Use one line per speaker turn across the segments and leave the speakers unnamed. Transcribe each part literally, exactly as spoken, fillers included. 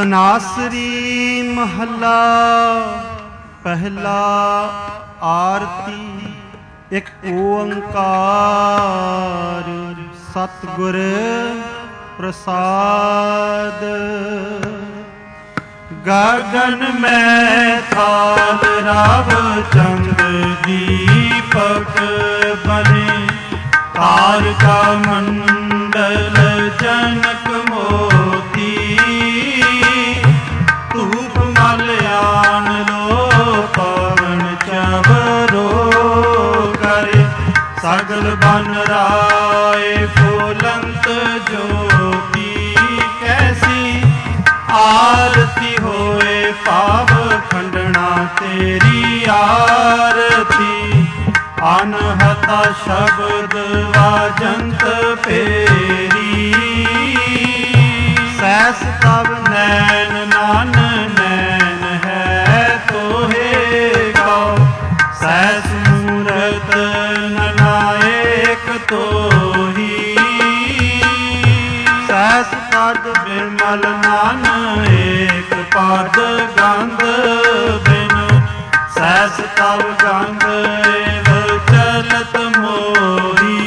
ਤਨਾਸਰੀ ਮਹੱਲਾ ਪਹਿਲਾ। ਆਰਤੀ ਇੱਕ ਓੰਕਾਰ ਸਤਿਗੁਰ ਪ੍ਰਸਾਦ। ਗਗਨ ਮੈਂ ਥਾਲ ਰਵ ਚੰਦ ਦੀਪਕ ਬਨੇ, ਤਾਰਕਾ ਮੰਡਲ ਜਨਕ ਮੋਤੀ, ਧੂਪ ਮਲਿਆਨ ਲੋ ਪਵਨ ਚਵਰੋ ਕਰੇ, ਸਗਲ ਬਨ ਰਾਏ ਫੁਲੰਤ ਜੋਤੀ, ਕੈਸੀ ਆਰਤੀ ਹੋਏ ਪਾਵ ਖੰਡਣਾ ਤੇਰੀ ਆਰਤੀ, ਅਨਹਤਾ ਸ਼ਬਦ ਵਾਜੰਤ ਫੇਰੀ, ਸੈਸ ਤਬ ਨੈਣ ਨਾਨ ਨੈਣ ਹੈ ਤੋਹੇ ਗਾਓ, ਸੈਸ ਮੂਰਤ ਨਨਾਇਕ ਤੋਹੀ, ਸੈਸ ਪਦ ਬਿਮਲ ਨਾਨ ਏਕ ਪਦ ਗੰਧ ਬਿਨ, ਸੈਸ ਤਬ ਗੰਧ ਏਵ ਚਲਤ ਮੋਰੀ,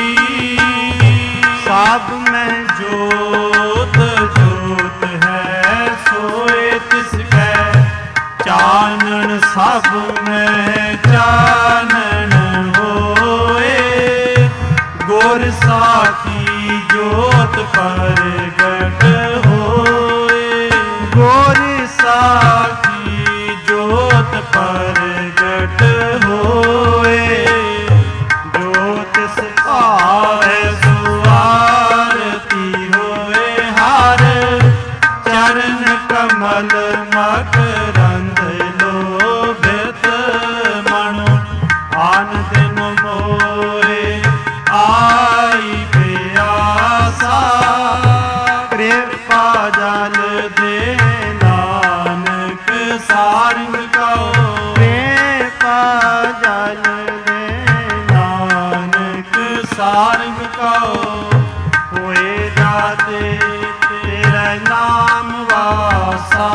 ਸਭ ਮੈਂ ਜੋਤ ਜੋਤ ਹੈ ਸੋਏ ਤਿਸ ਕੈ, ਚਾਨਣ ਸਭ ਮੈਂ ਚਾਨਣ ਹੋਏ, ਗੁਰ ਸਾਖੀ ਜੋਤ ਪ੍ਰਗਟ ਹੋਏ, ਗੁਰ ਸਾਖੀ ਜੋਤ ਪ੍ਰਗਟ ਹੋਏ, ਜੋ ਤਿਸ ਭਾਵੈ ਸੋ ਆਰਤੀ ਹੋਏ, ਹਰ ਚਰਨ ਕਮਲ ਮਕਰੰਦ ਲੋਭਿਤ ਮਨੁ, ਆਨ ਦਿਨ ਮੋਰੇ ਆਈ ਪਿਆਸਾ, ਕਿਰਪਾ ਜਲ ਦੇ ਨਾਨਕ ਸਾਰੰਗ ਕਉ, ਕਿਰਪਾ ਜਲ ਦੇ ਨਾਨਕ ਸਾਰੰਗ ਕਉ, ਹੋਏ ਜਾਤੇ ਤੇਰਾ ਨਾਮ ਵਾਸਾ,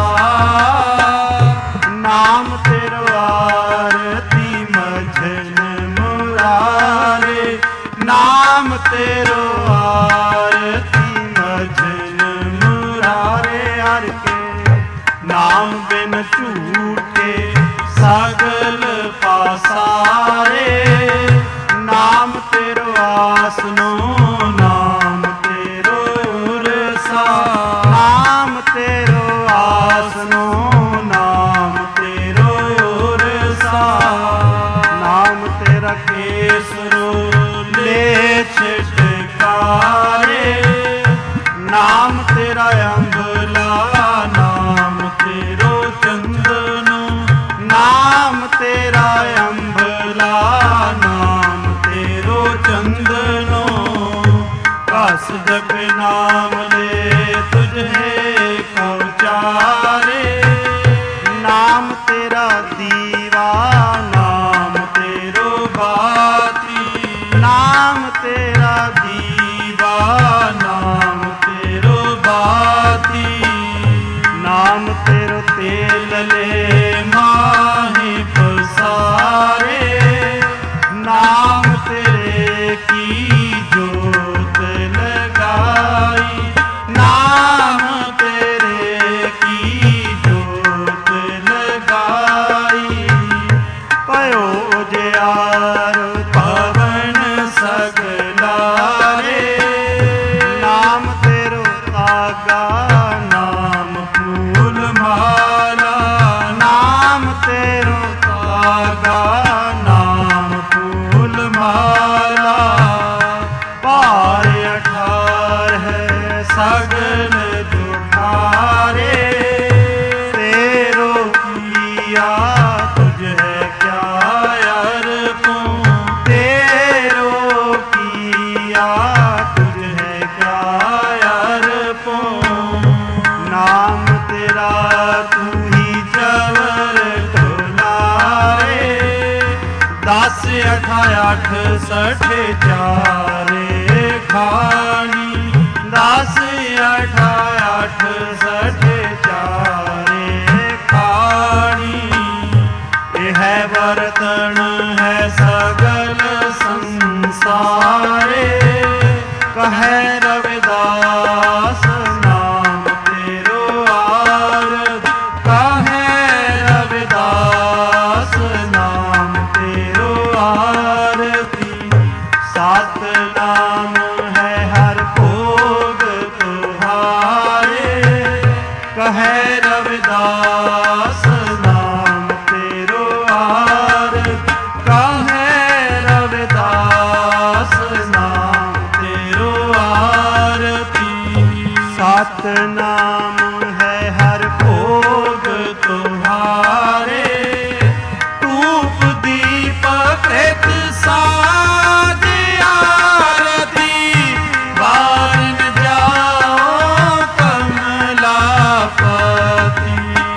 ਨਾਮ ਤੇਰਾ ਆਰਤੀ ਮਝਨ ਮੁਰਾਰੇ, ਨਾਮ ਤੇਰਾ ਆਰਤੀ ਮਝਨ ਮੁਰਾਰੇ, ਹਰਿ ਕੇ ਨਾਮ ਬਿਨ ਝੂਠੇ ਸਗਲ ਪਾਸਾਰੇ, ਨਾਮ ਤੇਰਾ ਆਸਨੋ ਨਾਮ ਤੇਰਾ ਉਰਸਾ, ਨਾਮ ਤੇਰਾ ਆਸਨੋ ਨਾਮ ਤੇਰਾ ਉਰਸਾ, ਨਾਮ ਤੇਰਾ ਕੇਸਰੋ ਲੈ ਛਿਟਕਾਰੇ, ਨਾਮ ਤੇਰਾ ਅੰਬਲਾ ਨਾਮ ਤੇਰੋ ਚੰਦਨੋ, ਨਾਮ ਤੇਰਾ ਅੰਬਲਾ ਨਾਮ ਤੇਰੋ ਚੰਦਨੋ, ਘਸ ਜਪ ਨਾਮ ਲੈ ਤੁਝੇ ਕਉਚਾਰੇ, ਨਾਮ ਤੇਰਾ ਦੀਵਾ ਨਾਮ ਤੇਰੋ ਬਾਤੀ, ਨਾਮ ਤੇਰਾ ਦੀਵਾ ਨਾਮ ਤੇਰੋ ਬਾਤੀ, ਨਾਮ ਤੇਰੋ ਤੇਲ ਲੈ ਮਾਹੀ ਪਸਾਰੇ, ਨਾਮ ਤੇਰੇ ਕੀ ਜੋਤ ਲਗਾਈ, ਨਾਮ ਤੇਰੇ ਕੀ ਜੋਤ ਲਗਾਈ, ਭਇਓ ਜਿਆਰ ਪਵਨ ਸਗਲਾਰੇ, ਨਾਮ ਤੇਰੋ ਤਾਗਾ ਨਾਮ ਫੂਲ ਮਾਲਾ, ਨਾਮ ਤੇਰੋ ਤਾਗਾ ਨਾਮ ਫੂਲ ਮਾਲਾ, ਭਾਰ ਅਠਾਰ ਹੈ ਸਗਲ ਦੁਠਾਰੇ, ਤੇਰੋ ਕੀਆ ਤੁਝ ਹੈ ਕਿਆ ਅਰਪੂੰ, ਤੇਰੋ ਕੀਆ ਤੁਝ ਹੈ ਕਿਆ ਅਰਪੂੰ, ਨਾਮ ਤੇਰਾ ਤੂੰ ਹੀ ਚਵਰ ਢੁਲਾਰੇ, ਦਸ ਅਠਾ ਅੱਠ ਸਠ ਚਾਰੇ ਖਾਣੀ, ਦਸ ਅਠਾ ਅੱਠ ਸਠ ਚਾਰੇ बर्तन है सगल संसारे, कहे रविदास नाम तेरो आरत, कहे रविदास नाम तेरो आरती। सात नाम है हर भोग तुम्हारे, कहे रविदास नाम तेरो आरत, कहे रविदास नाम तेरो आरती। सात नाम है हर भोग तुम्हारे, धूप दीप कृत साज आरती। बारन जाओ कमलापति,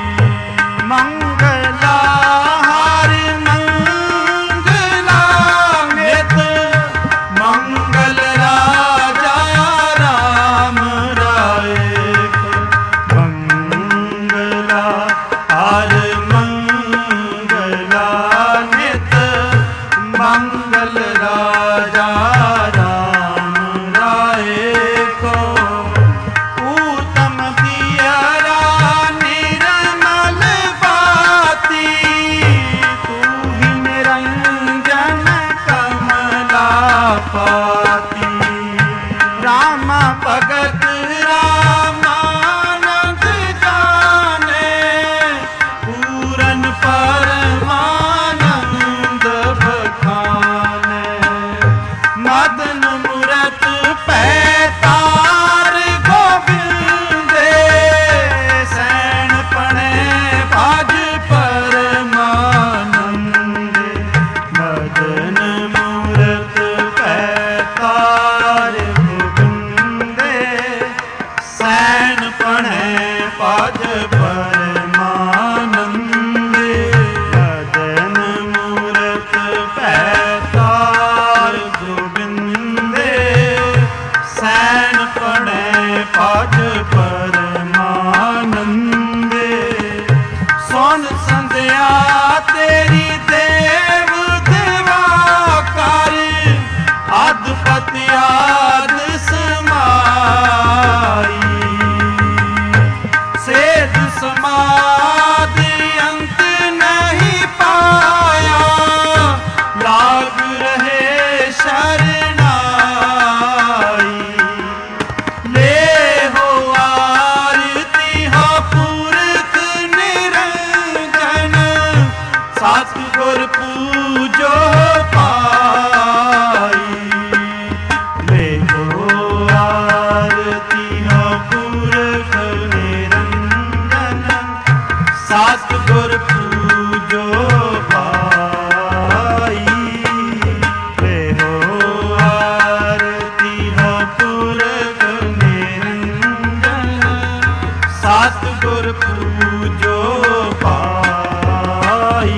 मंगला हरि मंगला नित, मंगल राजा राम राय को। मंगला हरि मंगला नित, मंगल राजा राम राय को। उत्तम दियरा निर्मल बाती, तू ही निरंजन कमलापति। राम भगत रामानंद जाने, पूरन परमानंद बखाने। मदन मूरत पैतार गोविंदे, सैन पणे भाज परमानंदे। मदन मूरत पैतार गोविंदे, सैन पणे भाज परमानंदे। मदन मूरत पैतार गोविंदे, सैन पणे भाज परमानंदे। सोन संध्या तेरी देव दिवाकर, अधपति आद समाई। सेध समाधि अंत नहीं पाया, लाग रहे शरणाई। ले हो आरती हो पुरख निरंजन, सतगुर पूजो पाई। ले हो आरती हो पुरख निरंजन, सतगुर पूजो पाई। ले हो आरती हो पुरख निरंजन, सतगुर पूजो पाई।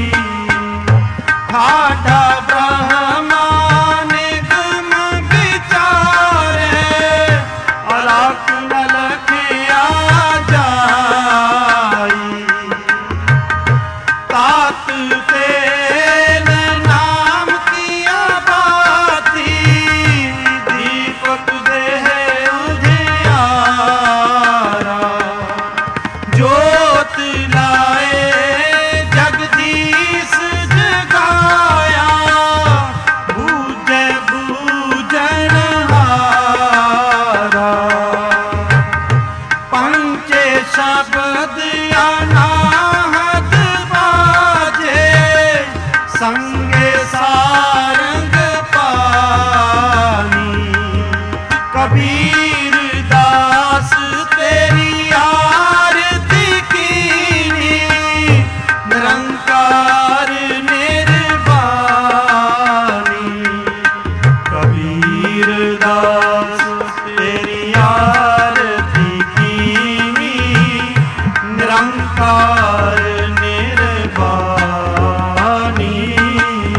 ठाठा ब्रह्मा निगम विचारे, अलख लखिया जाई। तात तेल नाम किया बाती, दीपक देह उजियारा। जोत लाए जगदीश जगाया, बूझे बूझनहारा। पंचे शब्द अनाहत बाजे, संगे सारंग पानी। कबीर दास तेरी आरती कीनी, निरंकार निर्वाणी। कबीर दास तेरी आरती कीनी, निरंकार निर्वाणी।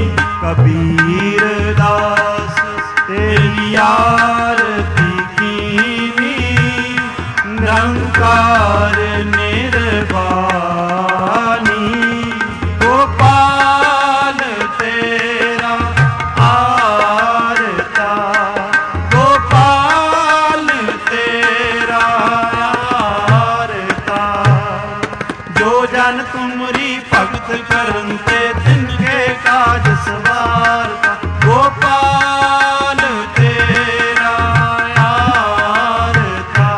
भगत करन ते तिनके काज सवारता। गोपाल तेरा यार था,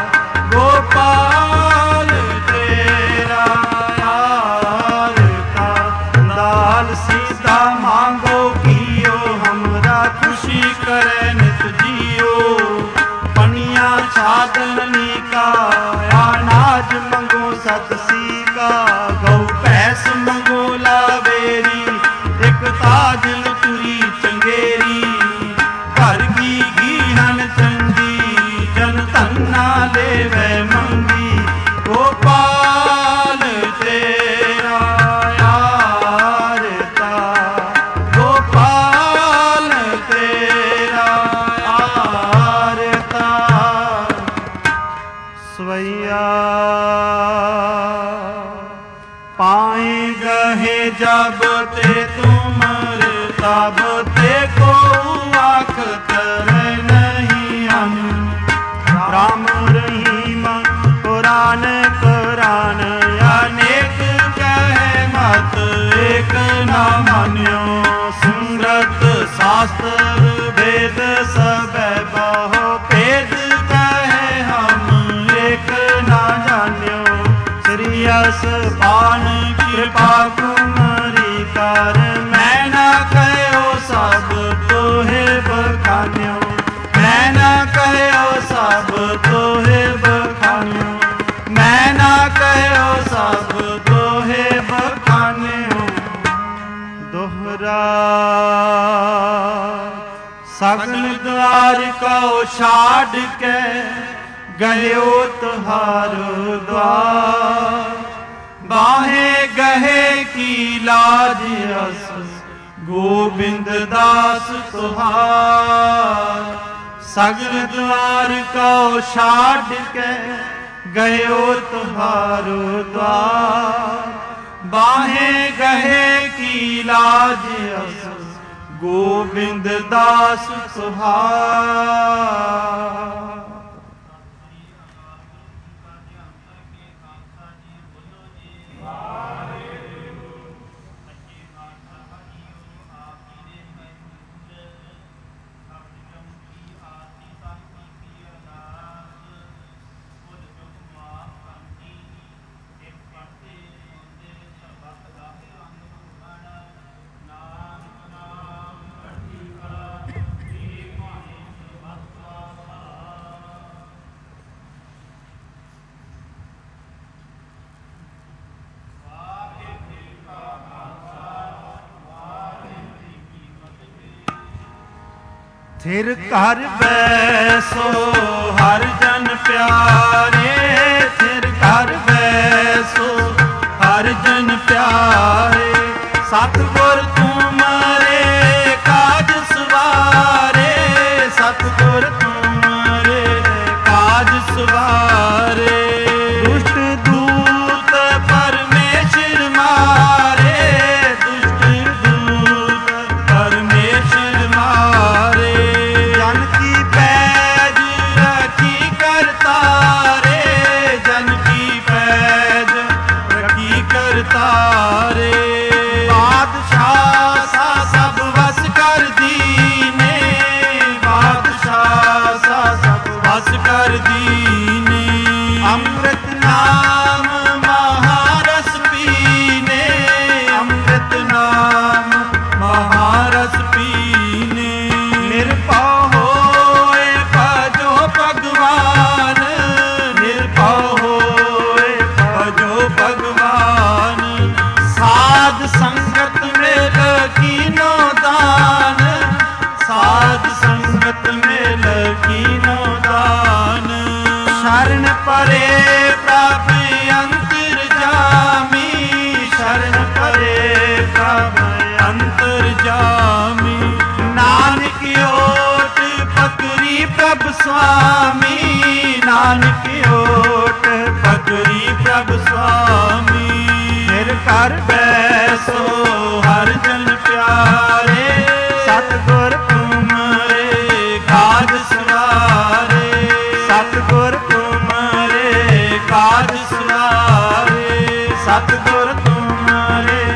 गोपाल तेरा यार था। लाल सीता मांगो कियो, हमरा खुशी करे नित जियो। पनिया छादनी का अनाज मंगो सत सीका। गौ भैंस मंगो लावेरी, एक ताज लुतरी चंगेरी। घर की घीहन चंगी, जन धन्ना लेवे मंगी। गोपाल तेरा यार था, गोपाल तेरा यार था। सवैया पाए गहे जब ते तुमर, तब ते को आख तर नहीं हम। राम रहीम कुरान कुरान, अनेक कहे मत एक न मान्यो। सुमरत शास्त्र वेद सब बहु भेद, कहे हम एक न जान्यो। श्री यस पान कृपा कुमरी कर, मैं न कहो सब तोहे बखान्यो। मैं न कहो सब तोहे बखान्यो, मैं न कहो सब तोहे बखान्यो। दोहरा सगन द्वार को छाड़ के, गयो तुहारो द्वार। बाहे गहे की लाज अस, गोविंद दास तुहार। सगन द्वार को छाड़ के, गयो तुहारो द्वार। बाहे गहे की लाज अस, गोविंद दास तुहार। थिर घर बैसो हर जन प्यारे, थिर घर बैसो हर जन प्यारे। सतगुर तुमरे काज सवारे, सतगुर तुमरे काज सवारे। दुष्ट दूत परमेश्वर मारे, दुष्ट दूत परमेश्वर मारे। जन की पैज रखी करता रे, जन की पैज रखी करता रे। बादशाह सा सब वस कर दीने, बादशाह सा सब वस कर दीने। अमृत नाम महारस पीने, अमृत नाम महारस पीने। निर्भय होए भजो भगवान, निर्भय होए भजो भगवान। साध संगत में लकीनो दान, साध संगत में लकीनो दान। शरण परे प्रभ अंतर जामी, शरण परे प्रभ अंतर जामी। नानक ओट पकड़ी प्रभ स्वामी, नानक ओट पकड़ी प्रभ स्वामी। फिर कर बैसो हर जन प्यारे, सतगुर तुमरे काज सवारे, सतगुर तुमरे काज सवारे, सतगुर तुमरे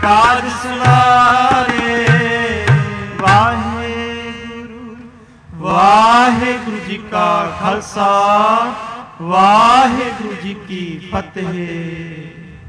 ਕਾਜ ਸਵਾਰੇ। ਵਾਹਿਗੁਰੂ ਵਾਹਿਗੁਰੂ ਜੀ ਕਾ ਖਾਲਸਾ, ਵਾਹਿਗੁਰੂ ਜੀ ਕੀ ਫਤਿਹ।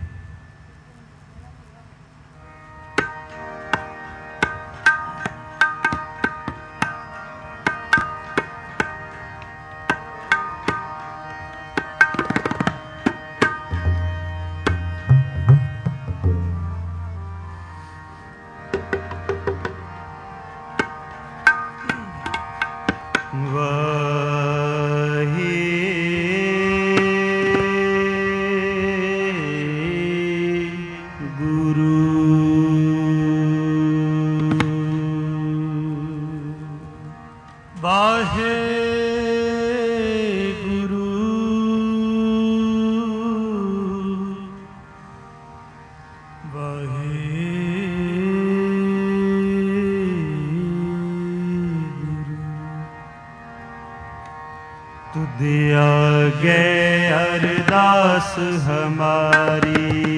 अरदास हमारी,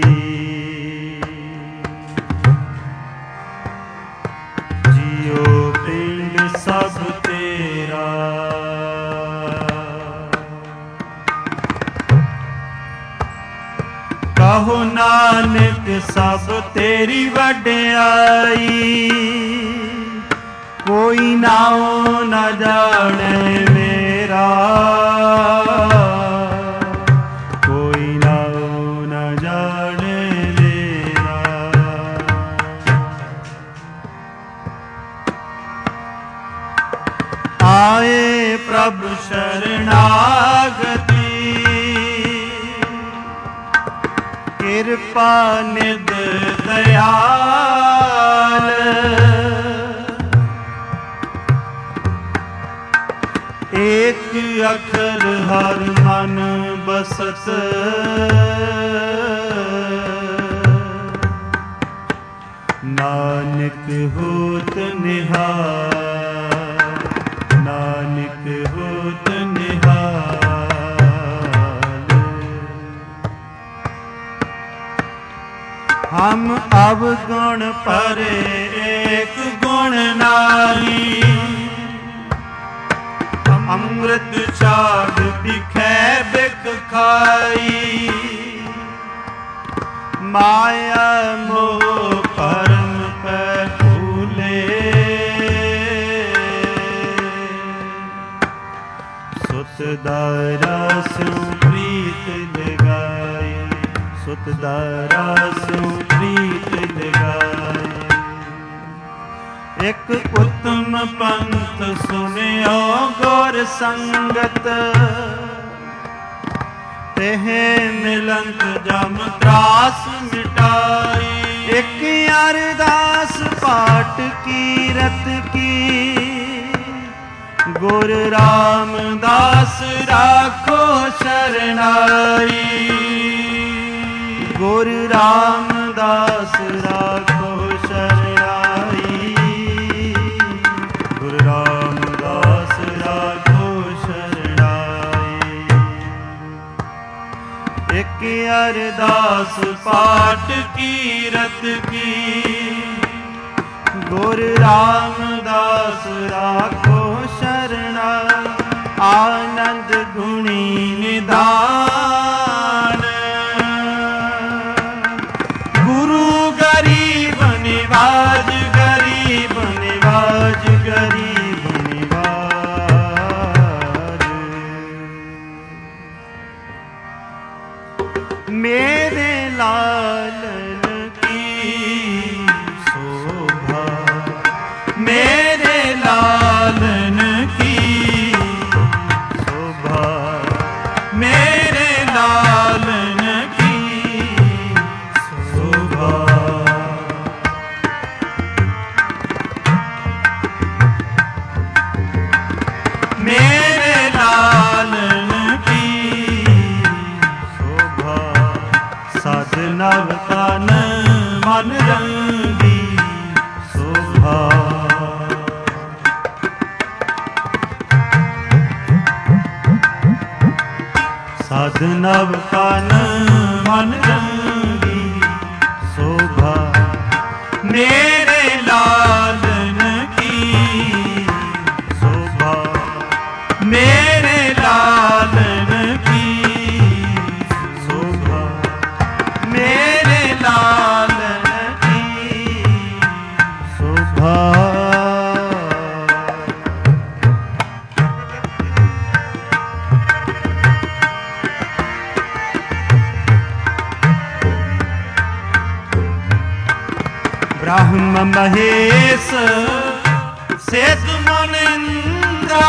जियो पिंड सब तेरा। कहो नानक सब तेरी वड्याई, कोई नाओ न जाने मेरा, कोई नाओ न जाने मेरा। आए प्रभु शरणागति, कृपा निध दयाल। एक अखर हर मन बसत, नानक होत निहाल, नानक होत निहाल। हम अवगुण परे एक गुण नारी, अमृत छाड़ बिखै बिक खाई। माया मोह परम पे फूले, सुत दारा सु प्रीत लगाई, सुत दारा सु प्रीत लगाई। एक उत्तम पंथ सुनियो गुर संगत, तेह मिलंत जम त्रास मिटाई। एक अरदास पाठ कीरत की, गुर रामदास राखो शरणाई। गुर रामदास राखो शरणाई, गुरु रामदास राखो शरणाई। एक अरदास पाठ कीरत की, गुरु रामदास राखो शरणाई। आनंद गुणी निधान, गुरु गरीब निवाज, गरीब निवाज, गरीब निवाज। मेरे लालन की शोभा, मेरे लालन की शोभा, मेरे लालन की शोभा। मेरे लालन की शोभा, साध नव तन मन रंगी शोभा। साध नव तन मन रंगी शोभा। मेरे लालन की शोभा, मेरे लालन की शोभा, मेरे लालन की शोभा। ब्रह्म महेश सेत मुनिंद्रा,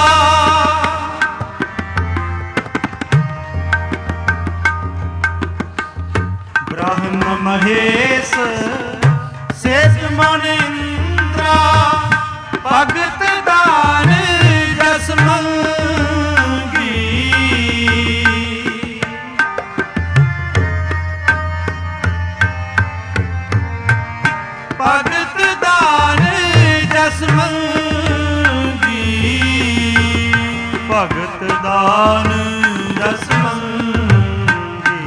ब्रह्म महेश सेत मुनिंद्रा, भगत दान जस मंगी, भगत दान जस मंगी, भगत दान जस मंगी।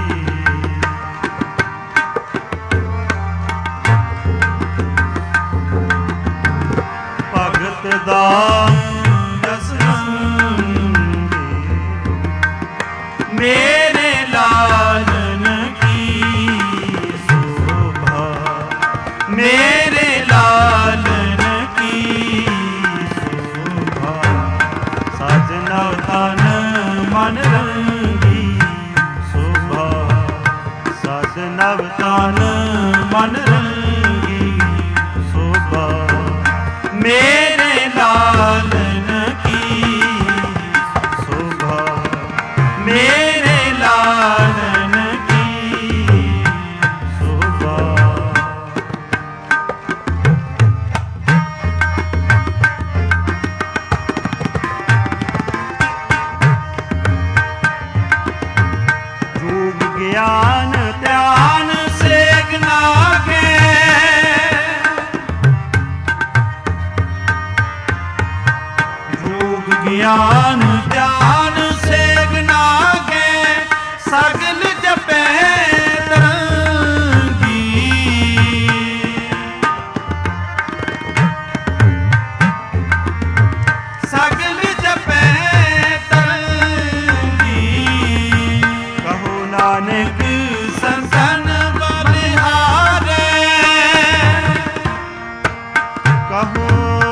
भगत दान जस मंगी, मेरे लालन की शोभा, मेरे लालन की शोभा। साजना तन मन रंगी शोभा, साजना तन मन रंगी शोभा, मेरे लालन की शोभा, मेरे लालन की शोभा। ज्ञान ध्यान से गनागे, योग ज्ञान ध्यान से गनागे, सगल जपे तरंगी, सगल जपे तरंगी। कहो नानक संतन बलिहारे, कहो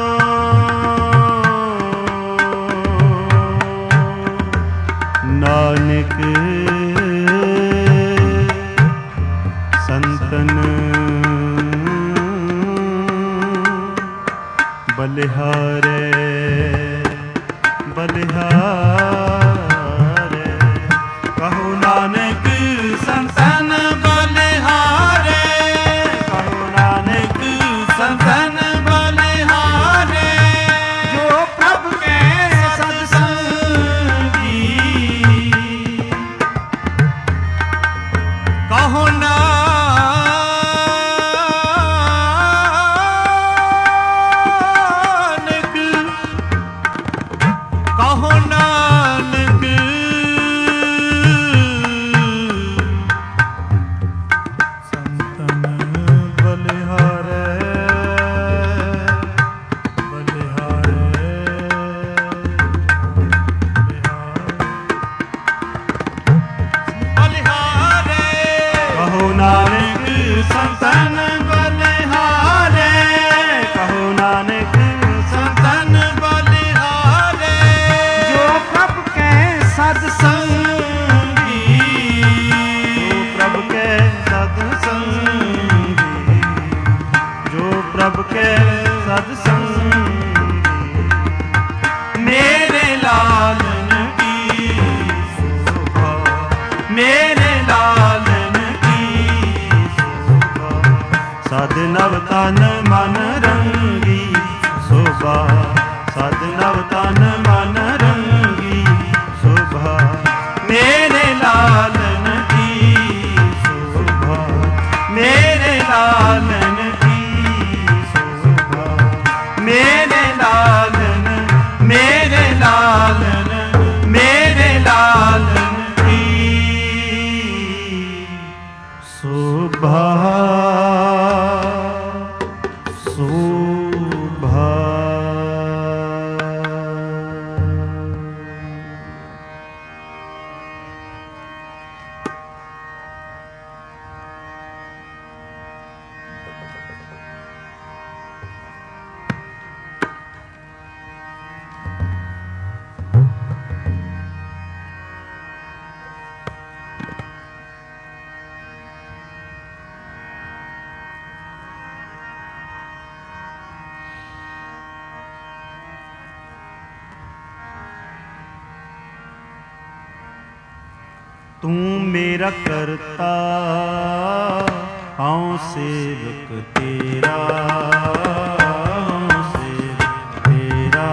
नानक संतन बलिहारे, बलिहारे। कहो नानक संतन बलिहारे, कहो नानक संतन बलिहारे, जो प्रभु के सत्संगी। कहो नानक, कहो नानक संतन बलिहारे, बलिहारे, बलिहारे। कहो नानक संतन बलिहारे, कहो नानक संतन बलिहारे, जो प्रभु के सत्संगी, जो प्रभु के सत्संगी, जो प्रभु के सत्संगी। मेरे लालन की शोभा, मेरे लालन की शोभा। सद नव तन मन रंगी शोभा, सद नव तन मन रंगी शोभा, मेरे लालन की शोभा, मेरे लालन की शोभा, मेरे लालन, मेरे लालन, मेरे लालन की शोभा। तू मेरा करता हूँ सेवक तेरा, हूँ सेवक तेरा।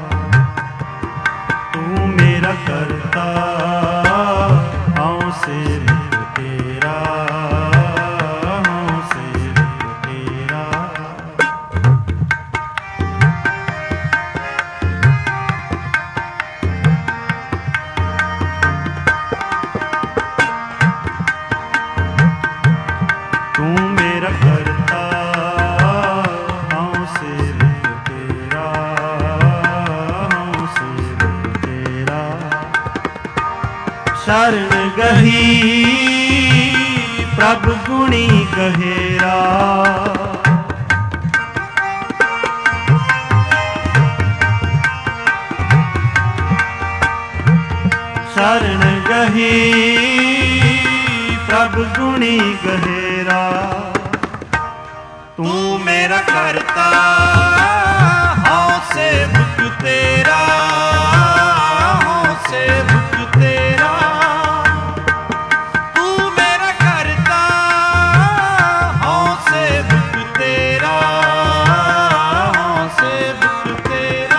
तू मेरा करता हूँ सेवक तेरा, हूँ सेवक तेरा। तू मेरा करता हूँ सेवक तेरा, हूँ सेवक तेरा। शरण गही प्रभु गुणी गहेरा, शरण गही प्रभु गुणी गहेरा। तू मेरा करता हूँ सेवक तेरा, हूँ सेवक तेरा। तू मेरा करता हूँ सेवक तेरा, हूँ सेवक तेरा।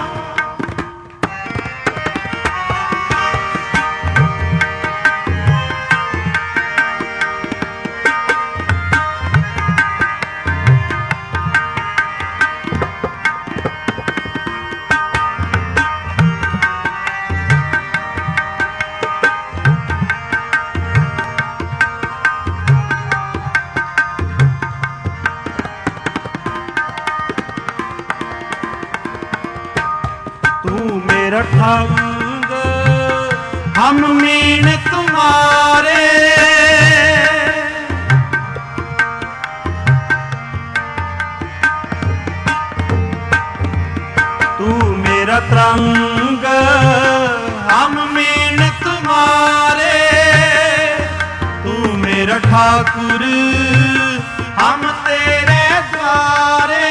तू मेरा ठाकुर हम मीन तुम्हारे, तू मेरा तरंग हम मीन तुम्हारे। तू मेरा ठाकुर हम तेरे द्वारे,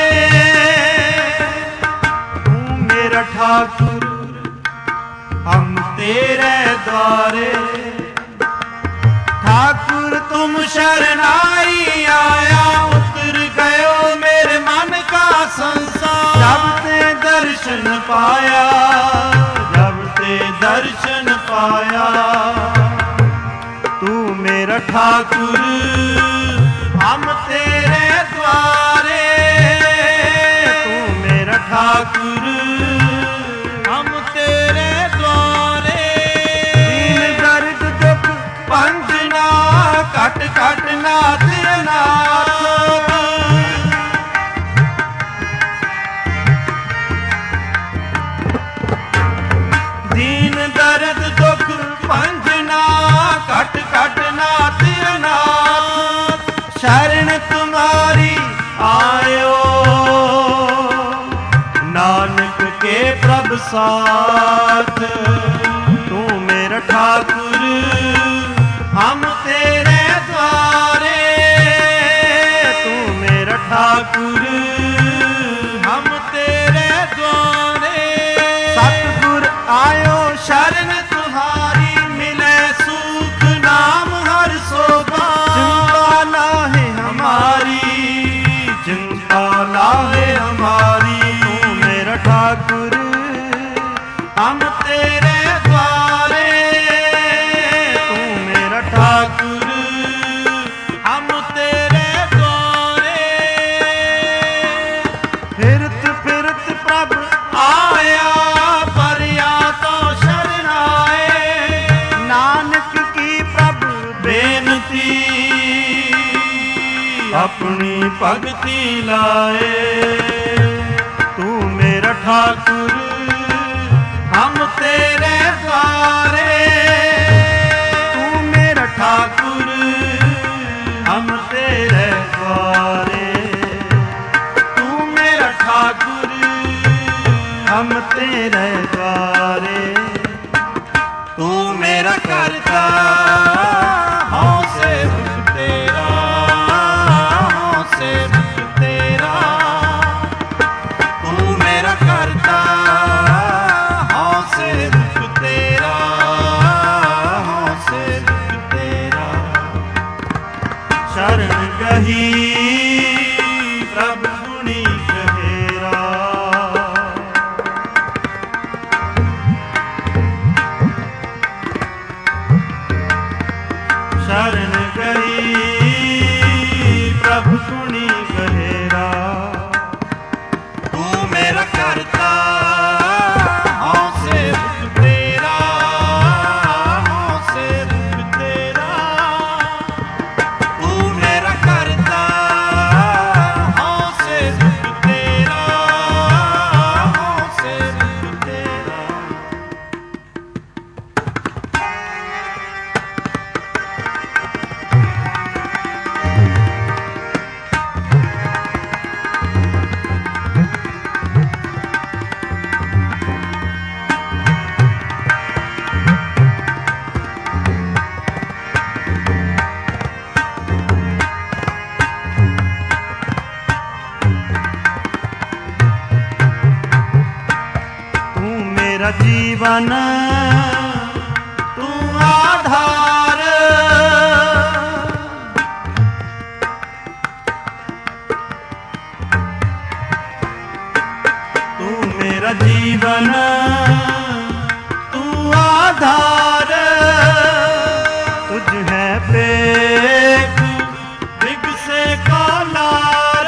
तू मेरा ठाकुर हम तेरे द्वारे। ठाकुर तुम शरणाई आया, उतर गयो मेरे मन का संसार। जब ते दर्शन पाया, जब ते दर्शन पाया। तू मेरा ठाकुर हम तेरे द्वारे, तू मेरा ठाकुर हम तेरे द्वारे। दीन दर्द दुख पंजना कट कट नाथ नाथ। दीन दर्द दुख पंजना कट कट नाथ नाथ। शरण तुम्हारी आयो नानक के प्रभ साथ। तू मेरा ठाकुर हम तेरे द्वारे, तू मेरा ठाकुर हम तेरे द्वारे। सतगुर आयो शरण तुम्हारी, मिले सुख नाम हर सोभा। चिंता लाहे हमारी, चिंता लाहे हमारी। तू मेरा ठाकुर हम तेरे द्वारे, तू मेरा ठाकुर हम तेरे द्वारे। फिरत फिरत प्रभ आया, परिया तो शरण आए। नानक की प्रभ बेनती, अपनी भगति लाए। तू मेरा ठाकुर हम तेरे द्वारे, तू मेरा ठाकुर हम तेरे द्वारे। तू मेरा ठाकुर हम तेरे द्वारे। तू मेरा करता हूँ सेवक तेरा, हूँ सेवक तेरा। तू मेरा करता हूँ सेवक तेरा, हूँ सेवक गुणी गहेरा। तू मेरा करता हूँ सेवक तेरा, हूँ सेवक तेरा। तू मेरा करता हूँ सेवक तेरा, हूँ सेवक तेरा। मेरा जीवन तू आधार, तू मेरा जीवन तू आधार। तुझ है पेख दिग से कौलार,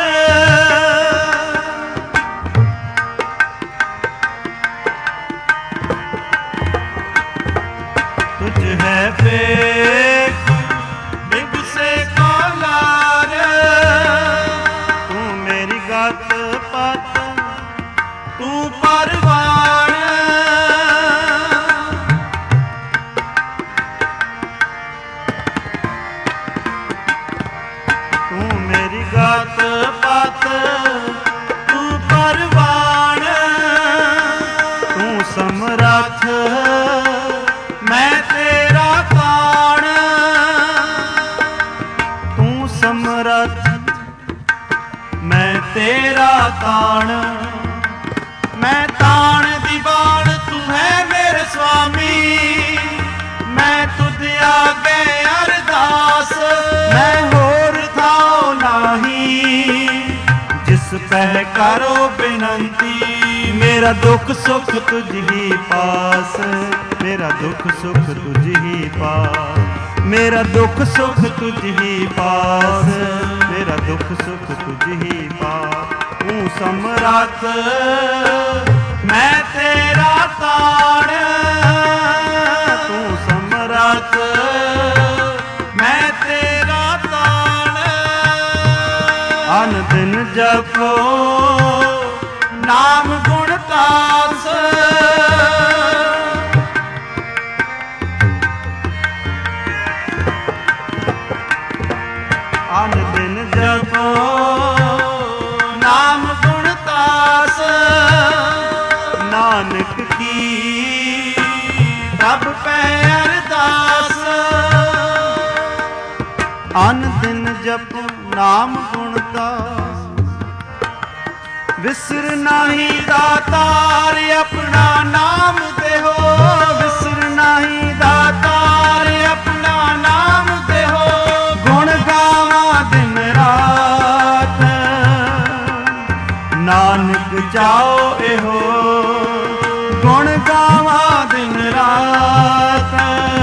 तुझ है पेख दिग से कौलार। तू मेरी गत पत तू परवान, तू मेरी गत पत तू परवान। तू समरथ मैं तेरा ताण, तू समरथ मैं तेरा ताण। मैं ताण दीवान तू है मेरे स्वामी, मैं तुझ आगे अरदास। मैं होर थाओ नाही जिस पह करो बिनंती। मेरा दुख सुख तुझ ही पास, मेरा दुख सुख तुझ ही पास। मेरा दुख सुख तुझ ही पास, मेरा दुख सुख तुझ ही पास। तू समरथ मैं तेरा ताण, तू समरथ मैं तेरा ताण। अन दिन जपो नाम गुण तास, अन दिन जपो नाम गुण तास। नानक की तब पै अरदास, अन दिन जपो नाम गुण तास। विसर नाही दातार अपना नाम देहो, विसर नाही दातार अपना नाम देहो। गुण गावा दिन रात नानक जाओ एहो, गुण गावा दिन रात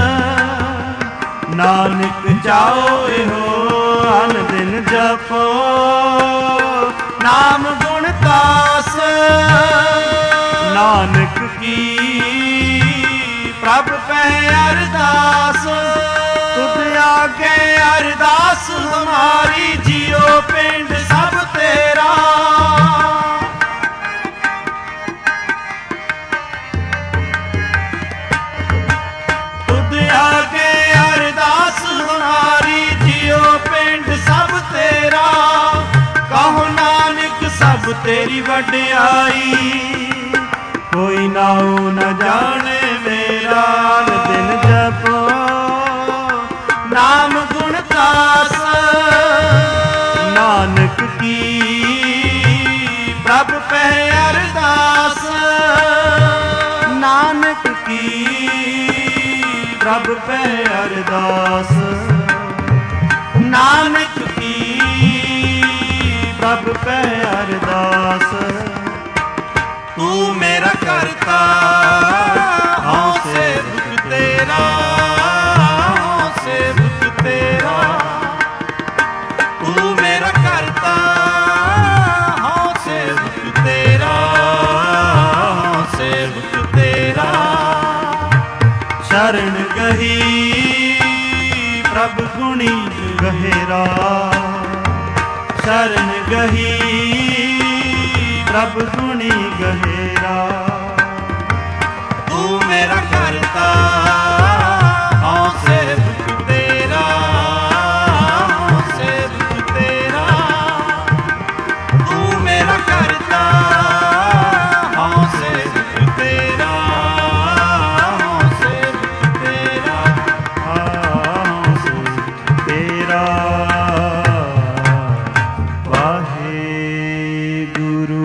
नानक जाओ एहो। अन दिन जपो नाम गुण तास, नानक की प्रभ पै अरदास। तुझ आगे अरदास हमारी, जियो पिंड सब तेरा। तुझ आगे अरदास हमारी, जियो पिंड सब तेरा। कहो नानक सब तेरी वड्याई, कोई नाऊ न जाने मेरा। दिन जपो नाम गुण तास, नानक की प्रभ पै अरदास। नानक की प्रभ पै अरदास, नानक की प्रभ पै अरदास। तू मेरा करता हूँ सेवक तेरा, हूँ सेवक तेरा। तू मेरा कर शरण गही प्रभु गुणी गहेरा, शरण गही प्रभु गुणी गहेरा।
तू मेरा करता हूँ सेवक तेरा, हूँ सेवक तेरा। तू मेरा करता हूँ सेवक तेरा, हूँ सेवक तेरा,
हूँ सेवक तेरा। वाहे गुरु।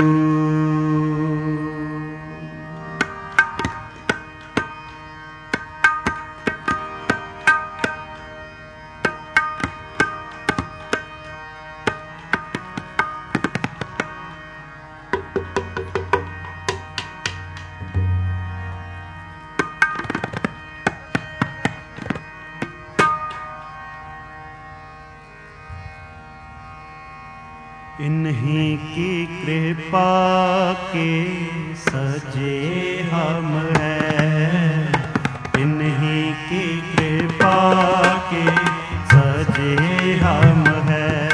इन्हीं की कृपा के सजे हम हैं, इन्हीं की कृपा के सजे हम हैं।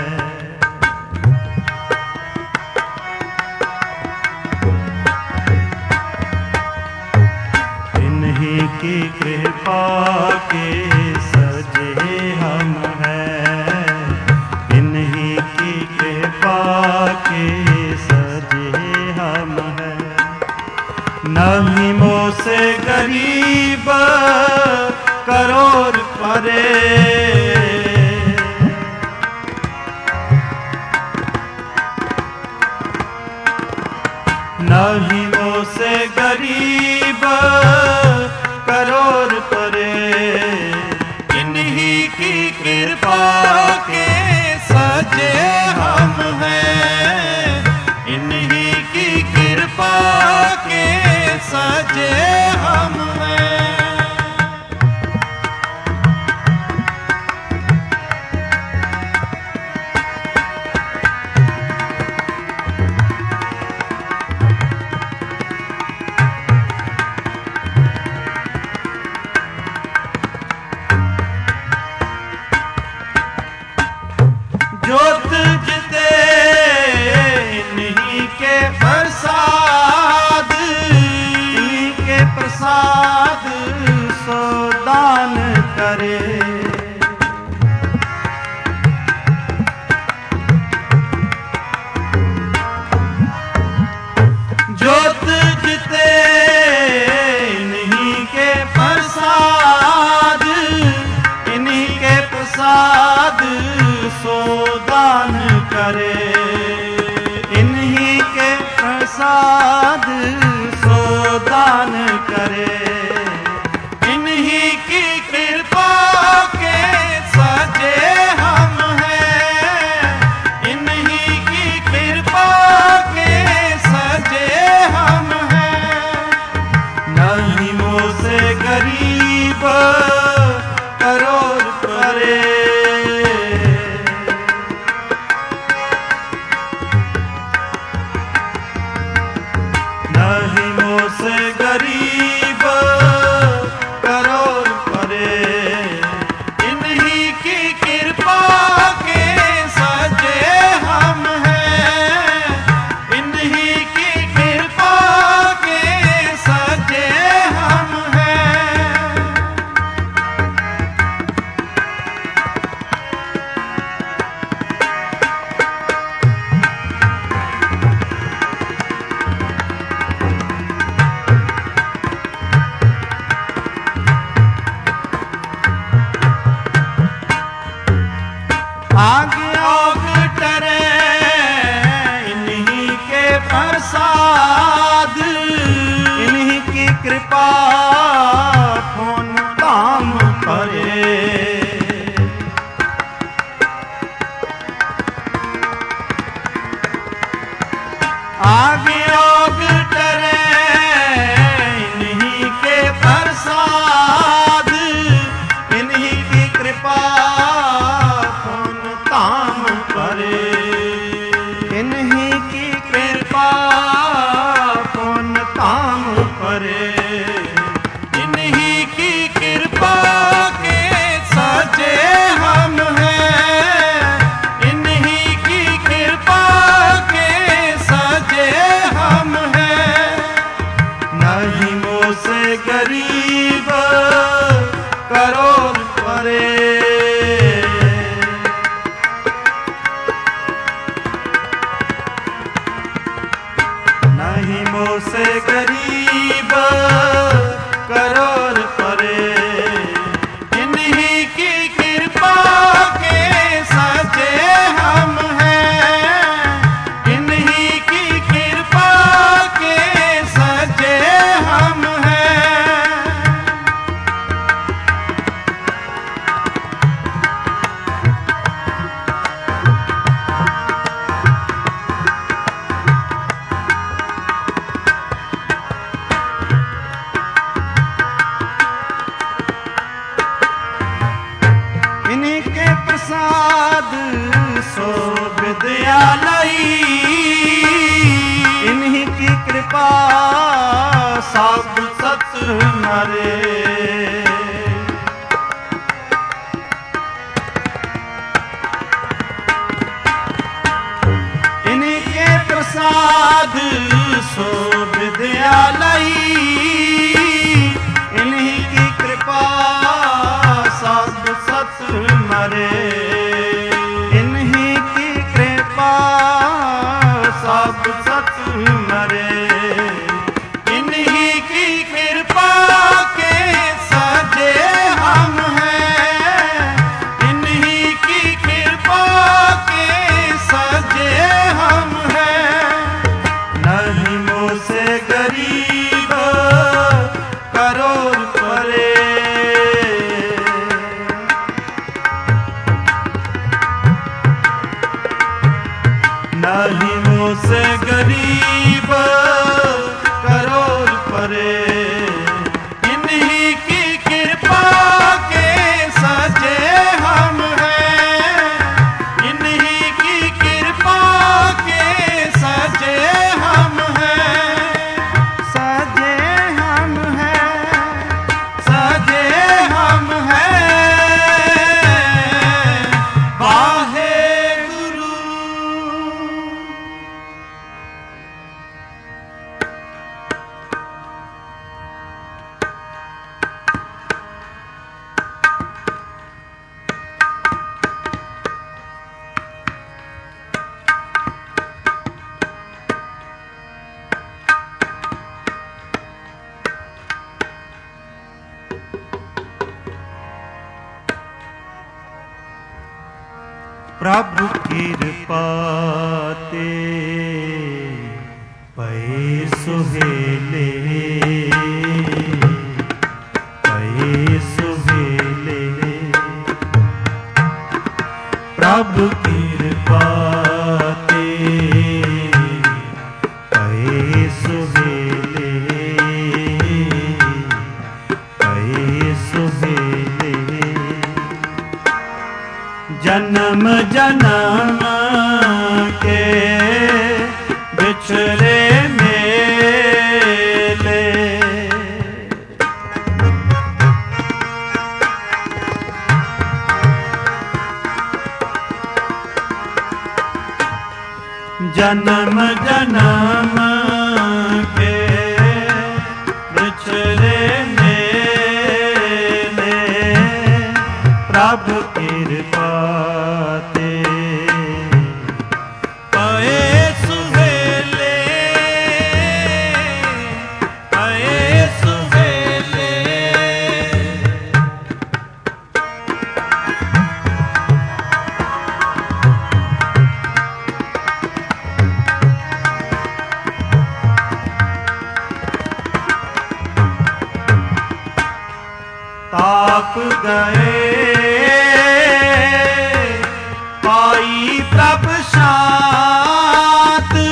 इन्हीं की कृपा के सजे हम हैं, इन्हीं की कृपा के सजे हम हैं। नहीं मोह से गरीब करोड़ परे, नहीं मोह से गरीब करोड़ परे।
इन्हीं की कृपा के सजे हम हैं, इन्हीं की कृपा के सजे हम हैं।
जो तुझते इन्हीं के प्रसाद, इन्हीं के प्रसाद सो दान करे। जो तुझते इन्हीं के प्रसाद, इन्हीं के प्रसाद सो दान करे। इन्हीं के प्रसाद सो दान करे।
इन्हीं की कृपा के सजे हम हैं, इन्हीं की कृपा के सजे हम हैं।
नहीं मोह से गरीब करोड़ परे, नहीं मोह से गरीब करोड़ परे।
इन्हीं की कृपा के सजे हम हैं, इन्हीं की कृपा के सजे हम हैं।
आगे आग टरे इन्हीं के प्रसाद, इन्हीं की कृपा कौन काम करे। आगे आग टरे इन्हीं के प्रसाद, इन्हीं की कृपा काम करे। इन्हीं की कृपा कौन काम करे।
इन्हीं की कृपा से गरीब करोड़ परे, इन्हीं की कृपा के सजे हम हैं, इन्हीं की कृपा के सजे हम हैं। इन्हीं के प्रसाद सो विद्यालयी, इन्हीं की कृपा सब सत मरे। इन्हीं के प्रसाद सो विद्यालयी, इन्हीं की कृपा सब सत मरे, इन्हीं की कृपा सब सत मरे, इन्हीं की कृपा के सजे हम हैं, इन्हीं की कृपा के सजे हम हैं। नहीमों से गरीब करोड़ परे, नहीमों से गरीब करोड़ परे, इन्हीं की कृपा के सजे हम हैं, इन्हीं की कृपा के सजे हम हैं, सजे हम हैं, सजे हम हैं। वाहे प्रभु कृपा ते पै सुहेले, पै सुहेले, प्रभु कृपा ते पै सुहेले, पै सुहेले। जन्म जन्म के बिछड़े मेले, जन्म जन्म के बिछड़े मेले, प्रभु कृपा ते पए सुहेले, पए सुहेले। ताप गए पाई प्रभ शांत,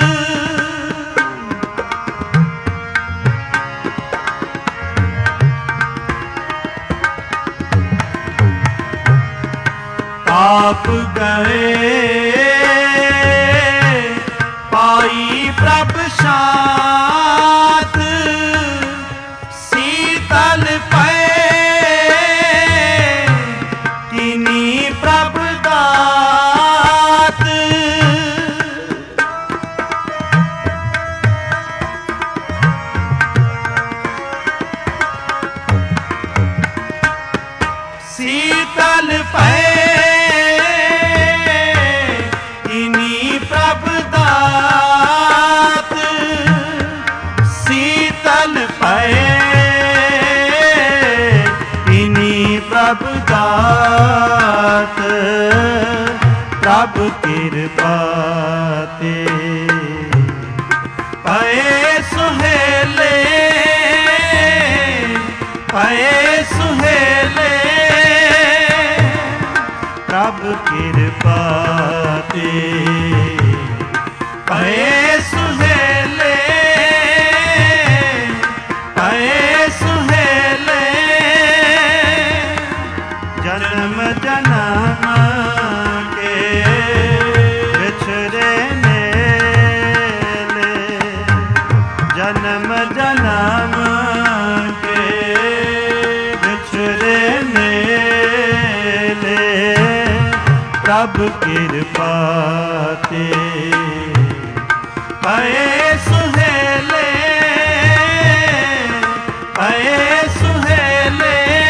ताप गए पाई प्रभ शांत, शीतल पै
ਕਿਰਪਾ ਤੇ ਪਏ ਸੁਹੇਲੇ, ਪਏ ਸੁਹੇਲੇ ਪ੍ਰਭ ਕਿਰਪਾ ਤੇ ਪਏ ਸੁਹੇਲੇ, ਪਏ ਸੁਹੇਲੇ ਜਨਮ ਜਨਮ ਕੇ ਵਿਛੜੇ ਮੇਲੇ, ਜਨਮ ਜਨਮ ਕੇ ਵਿਛੜੇ ਮੇਲੇ ਪ੍ਰਭ ਕਿਰਪਾ ਤੇ ਪਏ ਸੁਹੇਲੇ, ਪਏ ਸੁਹੇਲੇ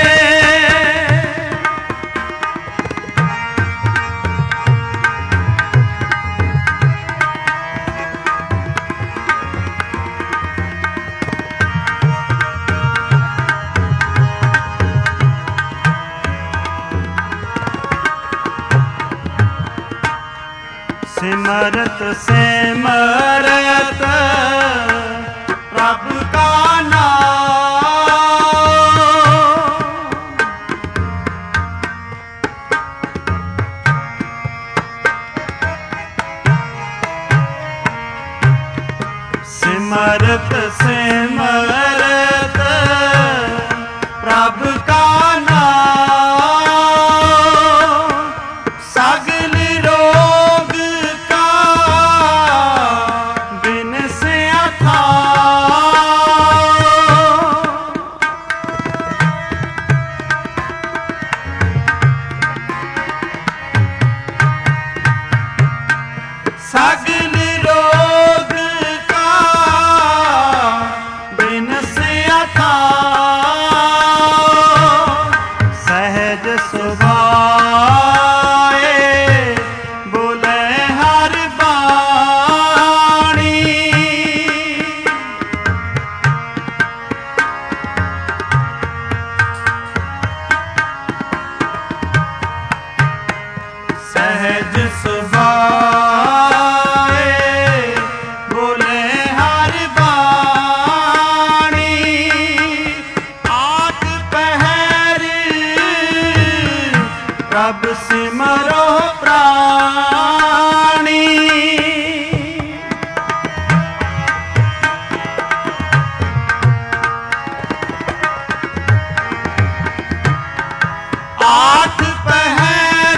सिमरत सिमरत प्रभ का नाम, सिमरत सिमरत प्रभ का नाम, सगल रोग सगल रोग का बिनस अथाह, सहज सुभाए बोले हर बाणी, सहज सुभाए बोले हर बाणी, आठ पहर प्रभ सिमरो प्राणी, आठ पहर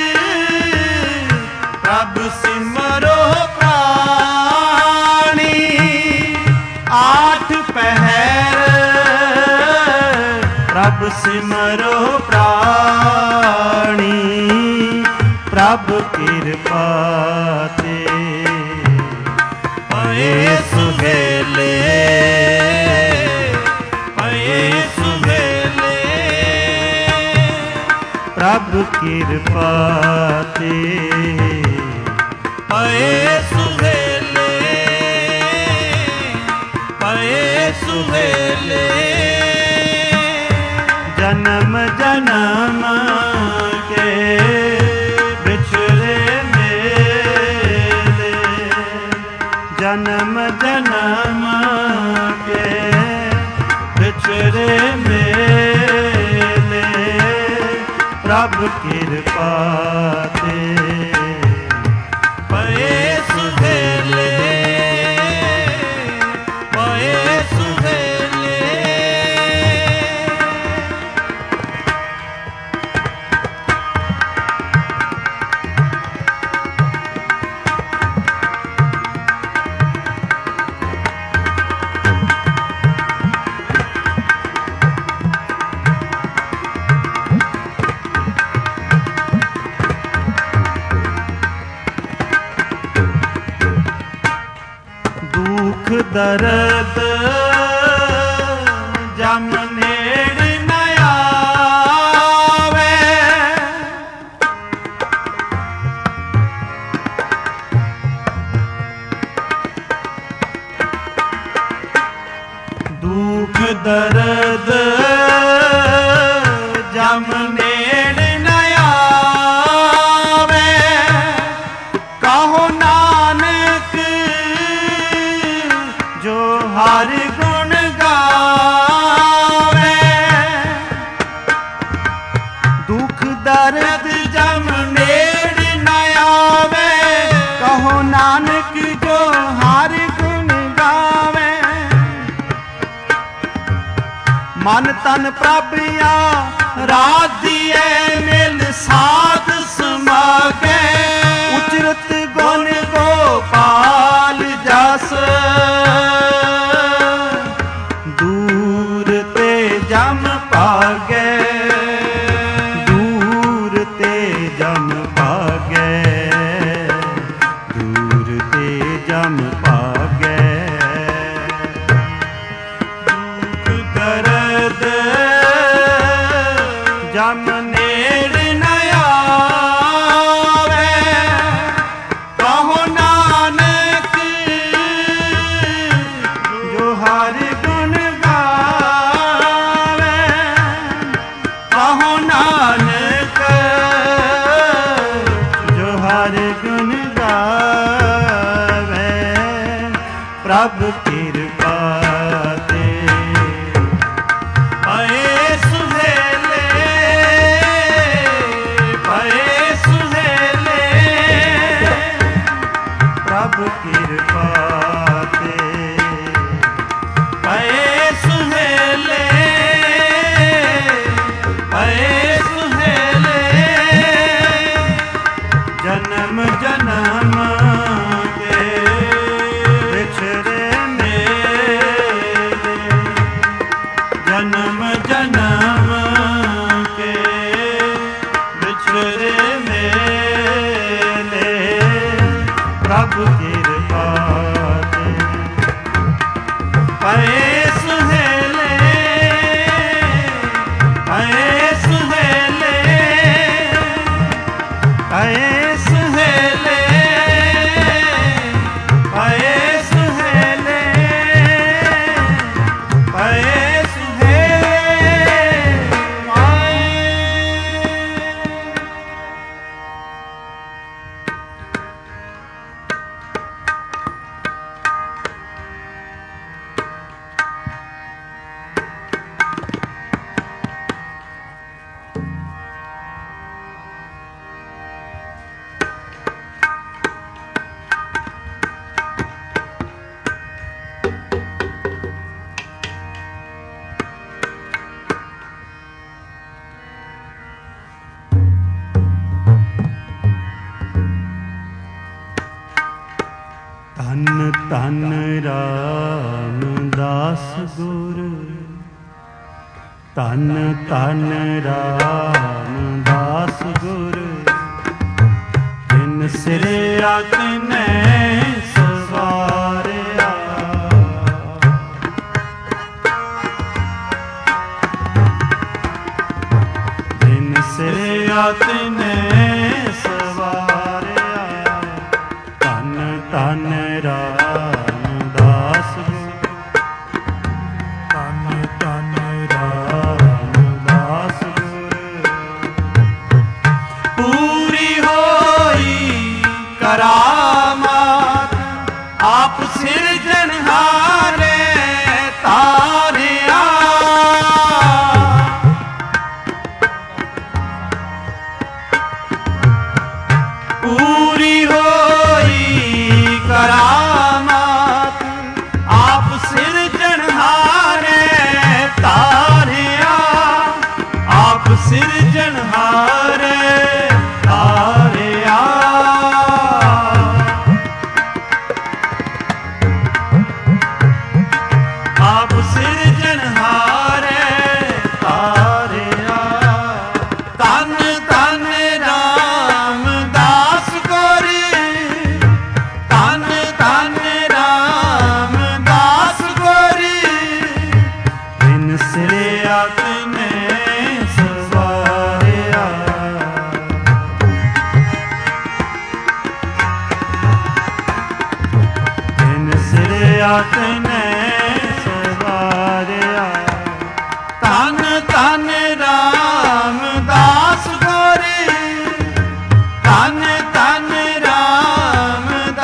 प्रभ सिमरो प्राणी, आठ पहर प्रभ सिमरो प्राणी प्रभ किरपा ते पए सुहेले, पए सुहेले प्रभ किरपा ते पए सुहेले, पए सुहेले जन्म जन्म के बिछड़े मेले, जन्म जन्म के बिछड़े मेले प्रभ किरपा ते पए सुहेले, पए सुहेले दुख दर्द जम नेड़ न आवे, दुख दर्द जम नेड़ न आवे, ਨਾਨਕ ਜੋ ਹਰ ਗੁਣ ਗਾਵੇ, ਦੁਖ ਦਰਦ ਜਮ ਨੇੜ ਨ ਆਵੇ। ਕਹੋ ਨਾਨਕ ਜੋ ਹਰ ਗੁਣ ਗਾਵੇ, ਮਨ ਤਨ ਪ੍ਰਭ ਆ ਰਾਧੀਏ ਮਿਲ ਸਾਧ ਸਮਾਗੇ। ਉਚਰਤ ਗੁਣ ਗੋਪਾਲ ਜਸ, ਦੂਰ ਤੇ ਜਮ ਭਾਗੇ, ਦੂਰ ਤੇ ਜਮ ਭਾਗੇ, ਦੂਰ ਤੇ ਜਮ ਭਾਗੇ। ਦੁਖ ਦਰਦ ਜਮ ਨੇੜ ਨ ਆਵੇ। ਕਹੋ ਨਾਨਕ ਜੋ ਹਰ ਗੁਣ ਗਾਵੇ। ਕਹੋ ਨਾਨਕ ਜੋ ਹਰ ਗੁਣ ਗਾਵੇ। ਪ੍ਰਭ ਕਿਰਪਾ ਤੇ ਪਏ ਸੁਹੇਲੇ, ਪਏ ਸੁਹੇਲੇ। ਪ੍ਰਭ ਕਿਰਪਾ ਤੇ ਪਏ ਸੁਹੇਲੇ, ਪਏ ਸੁਹੇਲੇ। ਜਨਮ ਜਨਮ ਕੇ ਵਿਛੜੇ ਮੇਲੇ, ਜਨਮ ਜਨਮ ਕੇ ਵਿਛੜੇ ਮੇਲੇ। ਪ੍ਰਭ ਕਿਰਪਾ ਤੇ ਪਏ ਸੁਹੇਲੇ, ਪਏ ਸੁਹੇਲੇ, ਪਏ ਸੁਹੇਲੇ, ਪਏ ਸੁਹੇਲੇ, ਪਏ ਸੁਹੇਲੇ। ਧੰਨ ਧੰਨ ਰਾਮਦਾਸ ਗੁਰ, ਧੰਨ ਧੰਨ ਰਾਮਦਾਸ ਗੁਰ। ਤਿਨ ਸਿਰੇ ਆਤਨੇ ਸਵਾਰਿਆ, ਤਿਨ ਸਿਰੇ ਆਤਨੇ ਸਵਾਰਿਆ। ਧੰਨ ਧੰਨ ਰਾਮਦਾਸ ਗੁਰ, ਧੰਨ ਧੰਨ ਰਾਮਦਾਸ ਗੁਰ। ਪੂਰੀ ਹੋਈ ਕਰਾਮਾਤ ਆਪ ਸਿਰਜਣਹਾਰੇ ਤਾਰਿਆ। ਪੂਰੀ ਹੋਈ ਕਰਾਮਾਤ ਆਪ ਸਿਰਜਣਹਾਰੇ ਤਾਰਿਆ। ਆਪ ਸਿਰਜਣਹਾਰੇ ਤਾਰਿਆ। ਆਪ ਸਿਰਜਣਹਾਰੇ ਤਾਰਿਆ। ਧੰਨ ਧੰਨ ਰਾਮਦਾਸ ਗੁਰ, ਧੰਨ ਧੰਨ ਰਾਮਦਾਸ ਗੁਰ। ਤਿਨ ਸਿਰੇ ਆਤਨੇ ਸਵਾਰਿਆ। ਤਿਨ ਸਿਰੇ ਆਤਨੇ ਸਵਾਰਿਆ। ਧੰਨ ਧੰਨ ਰਾਮਦਾਸ ਗੁਰ, ਧੰਨ ਧੰਨ ਰਾਮਦਾਸ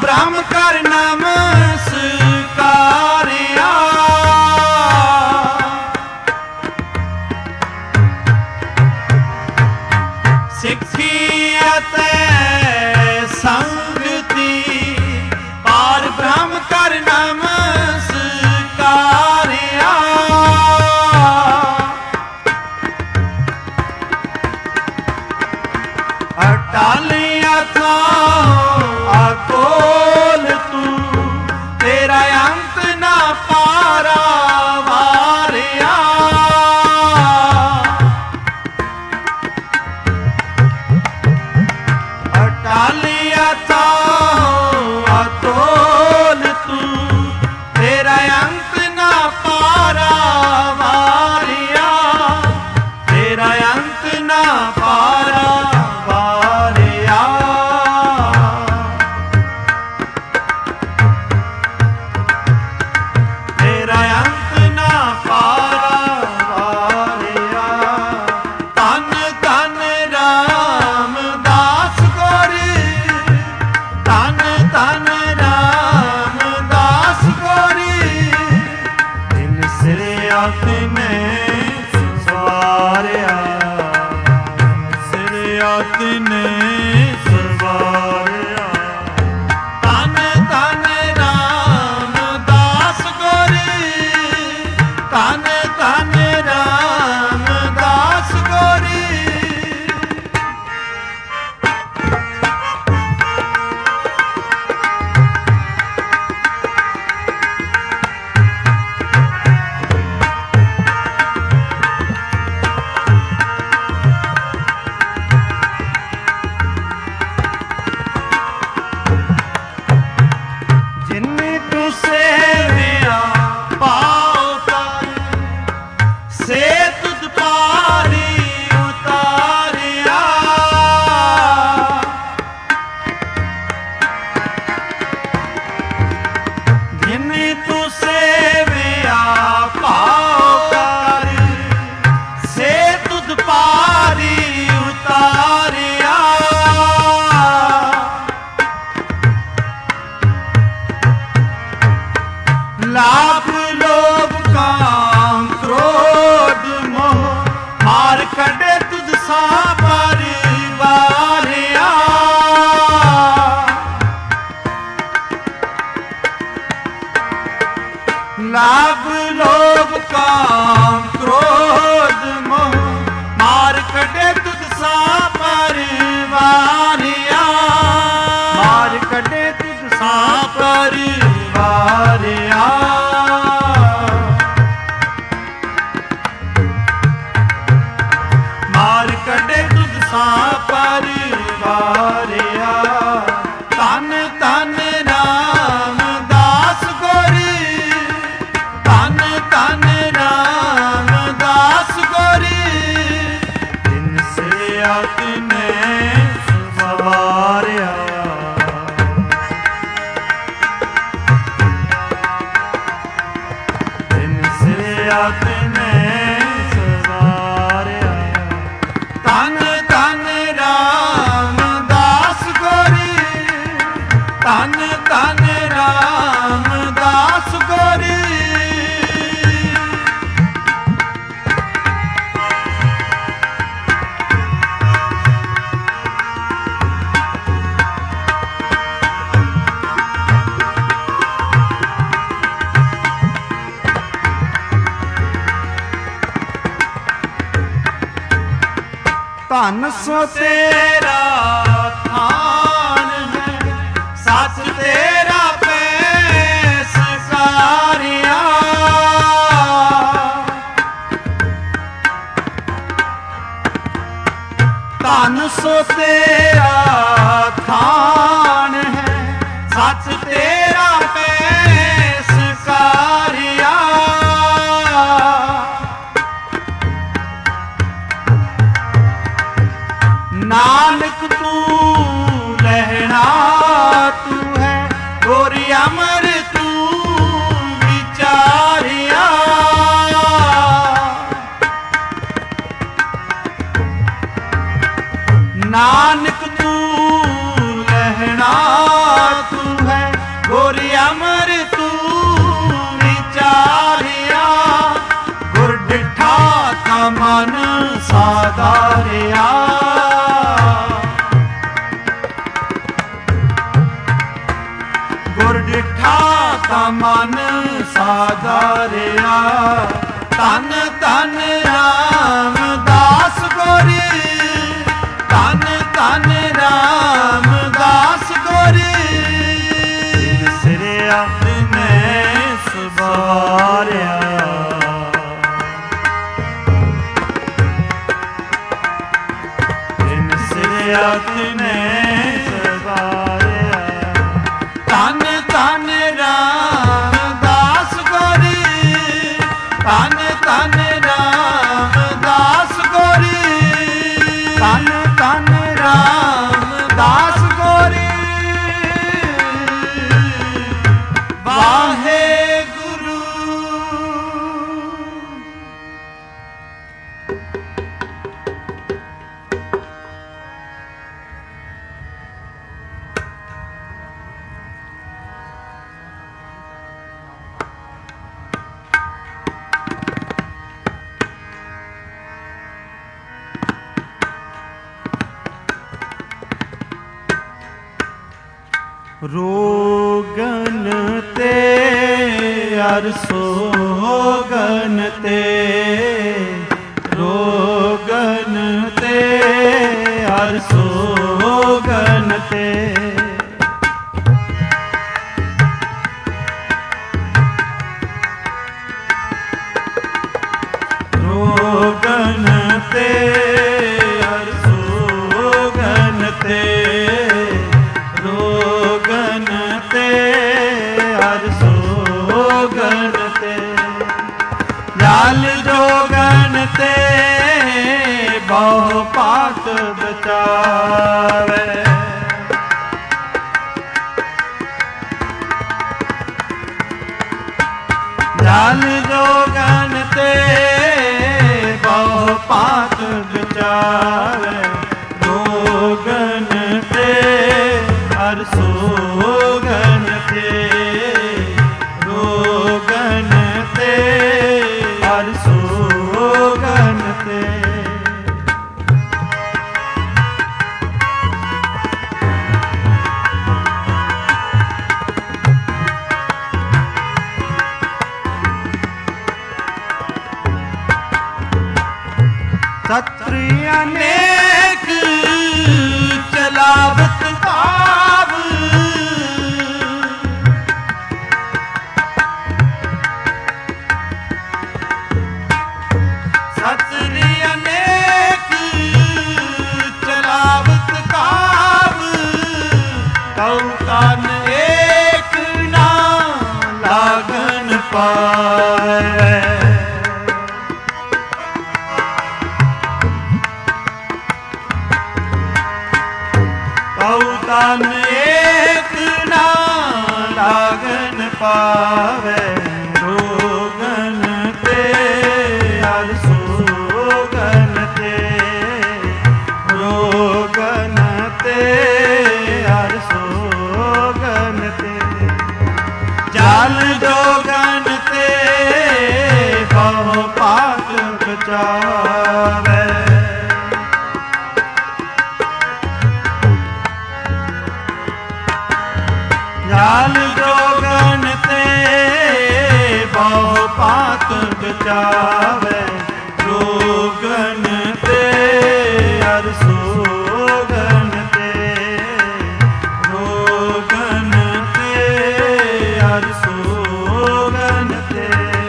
ਬ੍ਰਹਮ ਕਰ ਨਮਸਕਾਰਿਆ। ਸਿੱਖੀ ਅਤੇ ਸੰਗਤੀ ਪਾਰ ਬ੍ਰਹਮ ਕਰ ਨਮਸਕਾਰਿਆ। ਅਟਾਲਿਆ ਥਾਂ ਅਕੋਲ ਤੂੰ, ਤੇਰਾ ਅੰਤ ਨਾ ਪਾਰਾ ਵਾਰਿਆ। ਅਟਾਲਿਆ ਥਾਂ ਅਕੋਲ ਤੂੰ, ਤੇਰਾ ਅੰਤ ਨਾ ਪਾਰਾ ਵਾਰਿਆ। ਤੇਰਾ ਅੰਤ ਨਾ ਪਾਰਾ ਵਾਰਿਆ। ਤੇਰਾ ਅੰਤ ਨਾ ਪਾਰਾ ਵਾਰਿਆ। ਧੰਨ ਧੰਨ ਰਾਮਦਾਸ ਗੁਰ, ਧੰਨ ਧੰਨ ਰਾਮਦਾਸ ਗੁਰ, ਤਿਨ ਸਿਰਿਆ ਤਿਨੇ ਸਵਾਰਿਆ। ਸਿਰਿਆ ਤਿਨੇ ਸਵਾਰਿਆ। ਧੰਨ ਧੰਨ ਰਾਮਦਾਸ ਗੁਰ, ਧੰਨ ਧੰਨ ਰਾਮਦਾਸ ਗੁਰ। ਜਿਨਿ ਤੂੰ ਸੇਵਿਆ ਪਾਉ ਕਰ, ਸੇ ਤੁਧ ਪਾਰੀ ਉਤਾਰਿਆ। ਜਿਨਿ ਤੂੰ ਸੇਵਿਆ ਪਾਉ ਕਰ, ਸੇ ਤੁਧ ਪਾਰੀ ਉਤਾਰਿਆ। ਲਾਭ ਲੋਭ ਕਾਮ ਕ੍ਰੋਧ ਮੋਹ, ਮਾਰ ਕੱਢੇ ਤੁਧ ਸਾ ਪਰਿਵਾਰਿਆ। ਲਾਭ ਲੋਭ ਕਾਮ ਕ੍ਰੋਧ ਮੋਹ, ਮਾਰ ਕੱਢੇ ਤੁਧ ਸਾ ਪਰਿਵਾਰਿਆ। ਮਾਰ ਕੱਢੇ ਤੁਧ ਸਾ ਪਰਿਵਾਰਿਆ। ਮਾਰ ਕੱਢੇ ਤੁਧ ਸਾ ਪਰਿਵਾਰਿਆ। ਧੰਨ ਧੰਨ ਰਾਮਦਾਸ ਗੁਰ, ਧੰਨ ਧੰਨ ਰਾਮਦਾਸ ਗੁਰ, ਤਿਨ ਸਿਰਿਆ ਤਿਨੇ ਸਵਾਰਿਆ। ਤਿਨ ਸਿਰਿਆ ਤਿਨੇ ਸਵਾਰਿਆ। ਧੰਨ ਧੰਨ ਰਾਮਦਾਸ ਗੁਰ, ਧੰਨ ਧੰਨ ਰਾਮਦਾਸ ਗੁਰ। ਧਨ ਸੋ ਤੇਰਾ ਥਾਨ ਹੈ, ਸੱਚ ਤੇਰਾ ਪੈਸਕਾਰਿਆ। ਧਨ ਸੋ ਤੇਰਾ ਥਾਨ ਹੈ, ਸੱਚ ਤੇਰਾ ਪੈਸਕਾਰਿਆ। ਨਾਨਕ ਤੂੰ ਲਹਿਣਾ ਤੂੰ ਹੈ, ਗੁਰ ਅਮਰ ਤੂੰ ਵਿਚਾਰਿਆ। ਨਾਨਕ ਤੂੰ ਲਹਿਣਾ ਤੂੰ ਹੈ, ਅਮਰ ਤੂੰ ਵਿਚਾਰਿਆ, ਗੁਰ ਡਿਠਾ ਤਾਂ ਮਨ ਸਾਧਾਰਿਆ। ਗੁਰ ਡਿਠਾ ਤਾਂ ਮਨ ਸਾਧਾਰਿਆ। ਧੰਨ ਧੰਨ ਰਾਮਦਾਸ ਗੁਰ, ਧੰਨ ਧੰਨ ਰਾਮਦਾਸ ਗੁਰ।
ਸਿਰਿਆ
ਨੇ ਸਵਾਰਿਆ, ਤਿਨ ਸਿਰਿਆ ਤਿਨੇ ਸਵਾਰਿਆ। ਧੰਨ ਧੰਨ ਰਾਮਦਾਸ ਗੁਰ, ਧੰਨ ਧੰਨ ਰਾਮਦਾਸ ਗੁਰ, ਧੰਨ ਧੰਨ ਰਾਮਦਾਸ ਗੁਰ। ਵਾਹਿਗੁਰੂ। ਰੋਗਨ ਤੇ ਅਰ ਸੋਗਨ ਤੇ, ਰੋਗਨ ਤੇ ਅਰ ਸੋਗਨ ਤੇ। ਰੋਗਨ ਤੇ ਅਰ ਸੋਗਨ ਤੇ, ਰੋਗਨ ਤੇ ਅਰ ਸੋਗਨ ਤੇ। ਜਲ ਜੋਗਨ ਤੇ ਬਹੁ ਪਾਤ ਬਚਾਵੇ, ਜਲ ਜੋਗਨ ਤੇ ਬਹੁ ਪਾਤ ਬਚਾਵੇ। ਰੋਗਨ ਤੇ ਅਰ ਸੋਗਨ ਤੇ, ਰੋਗਨ ਤੇ ਅਰ ਸੋਗਨ ਤੇ। ਸਤਰੀ ਅਨੇਕ ਚਲਾਵਤ ਭਾਵ, ਸਤਰੀ ਅਨੇਕ ਚਲਾਵਤ ਭਾਵ। ਕਉ ਤਨ ਏਕ ਨਾ ਲਾਗਨ ਪਾਵੇ, ਤਨ ਏਕ ਨਾ ਲਾਗਨ ਪਾਵੇ। ਰੋਗਨ ਤੇ ਅਰ ਸੋਗਨ ਤੇ, ਰੋਗਨ ਤੇ ਅਰ ਸੋਗਨ ਤੇ। ਜਲ ਜੋਗਨ ਤੇ ਬਹੁ ਪਾਤ ਬਚਾਵੇ, ਜਲ ਜੋਗਨ ਤੇ ਬਹੁ ਪਾਤ ਬਚਾਵੇ। ਰੋਗਨ ਤੇ ਅਰ ਸੋਗਨ ਤੇ, ਰੋਗਨ ਤੇ ਅਰ ਸੋਗਨ ਤੇ।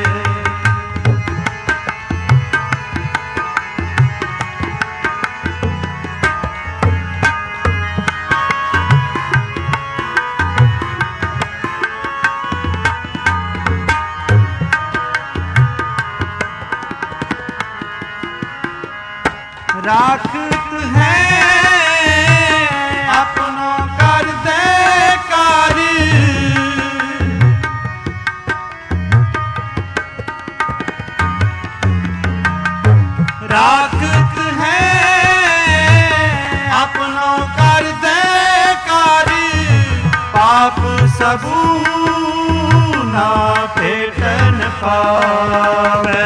ਰਾਖਤ ਹੈ ਆਪਣੋ ਕਰਦੇ ਕਾਰੀ, ਰਾਖਤ ਹੈ ਆਪਣੋ ਕਰਦੇ ਕਾਰੀ। ਪਾਪ ਸਬੂ पावे।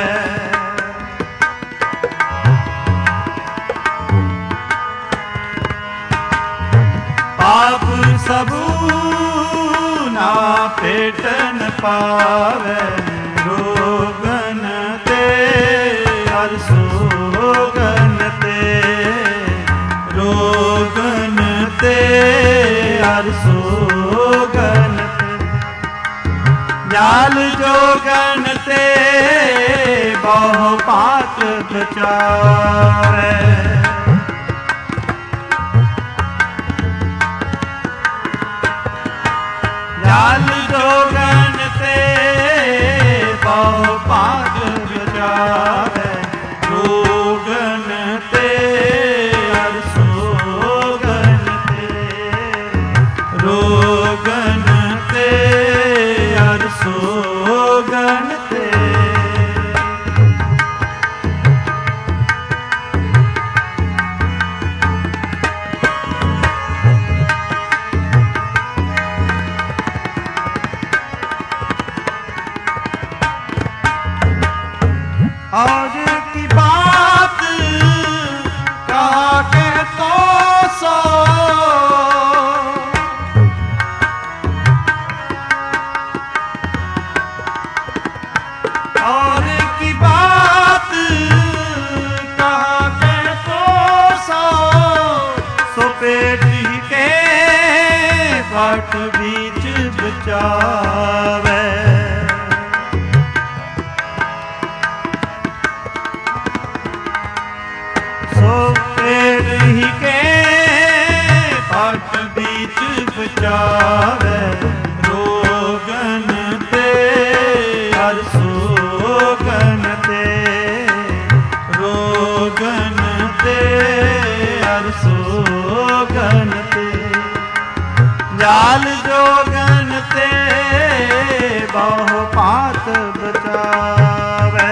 पाप सबू ना पेटन पावे, रोगन ते हर सोगन ते, रोगन ते हर सोगन ते, जाल जोगन ते बहु पात बचावे। जाल जोगन ते बहु पात बचावे, रोगन ते हर सोगन ते, रोगन ते हर सोगन ते। आज की बात कहा के तो सो, और की बात कहा के तो सो, सो पेटी के बाट बीच बचावे। ही के बाट बीच बचावे, रोगन ते हर सोगन ते, रोगन ते हर सोगन ते, जाल जोगन ते बहु पात बचावे।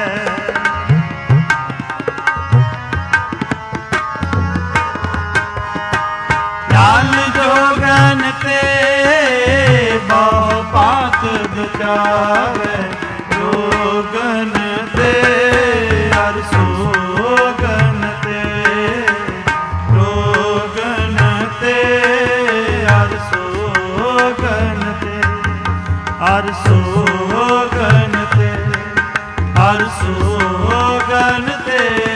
जाल जोगन ते बहु पात बचावे, रोगन ते हर सोगन ते, रोगन ते हर सोगन ते, हर सोगन ते, हर सोगन ते।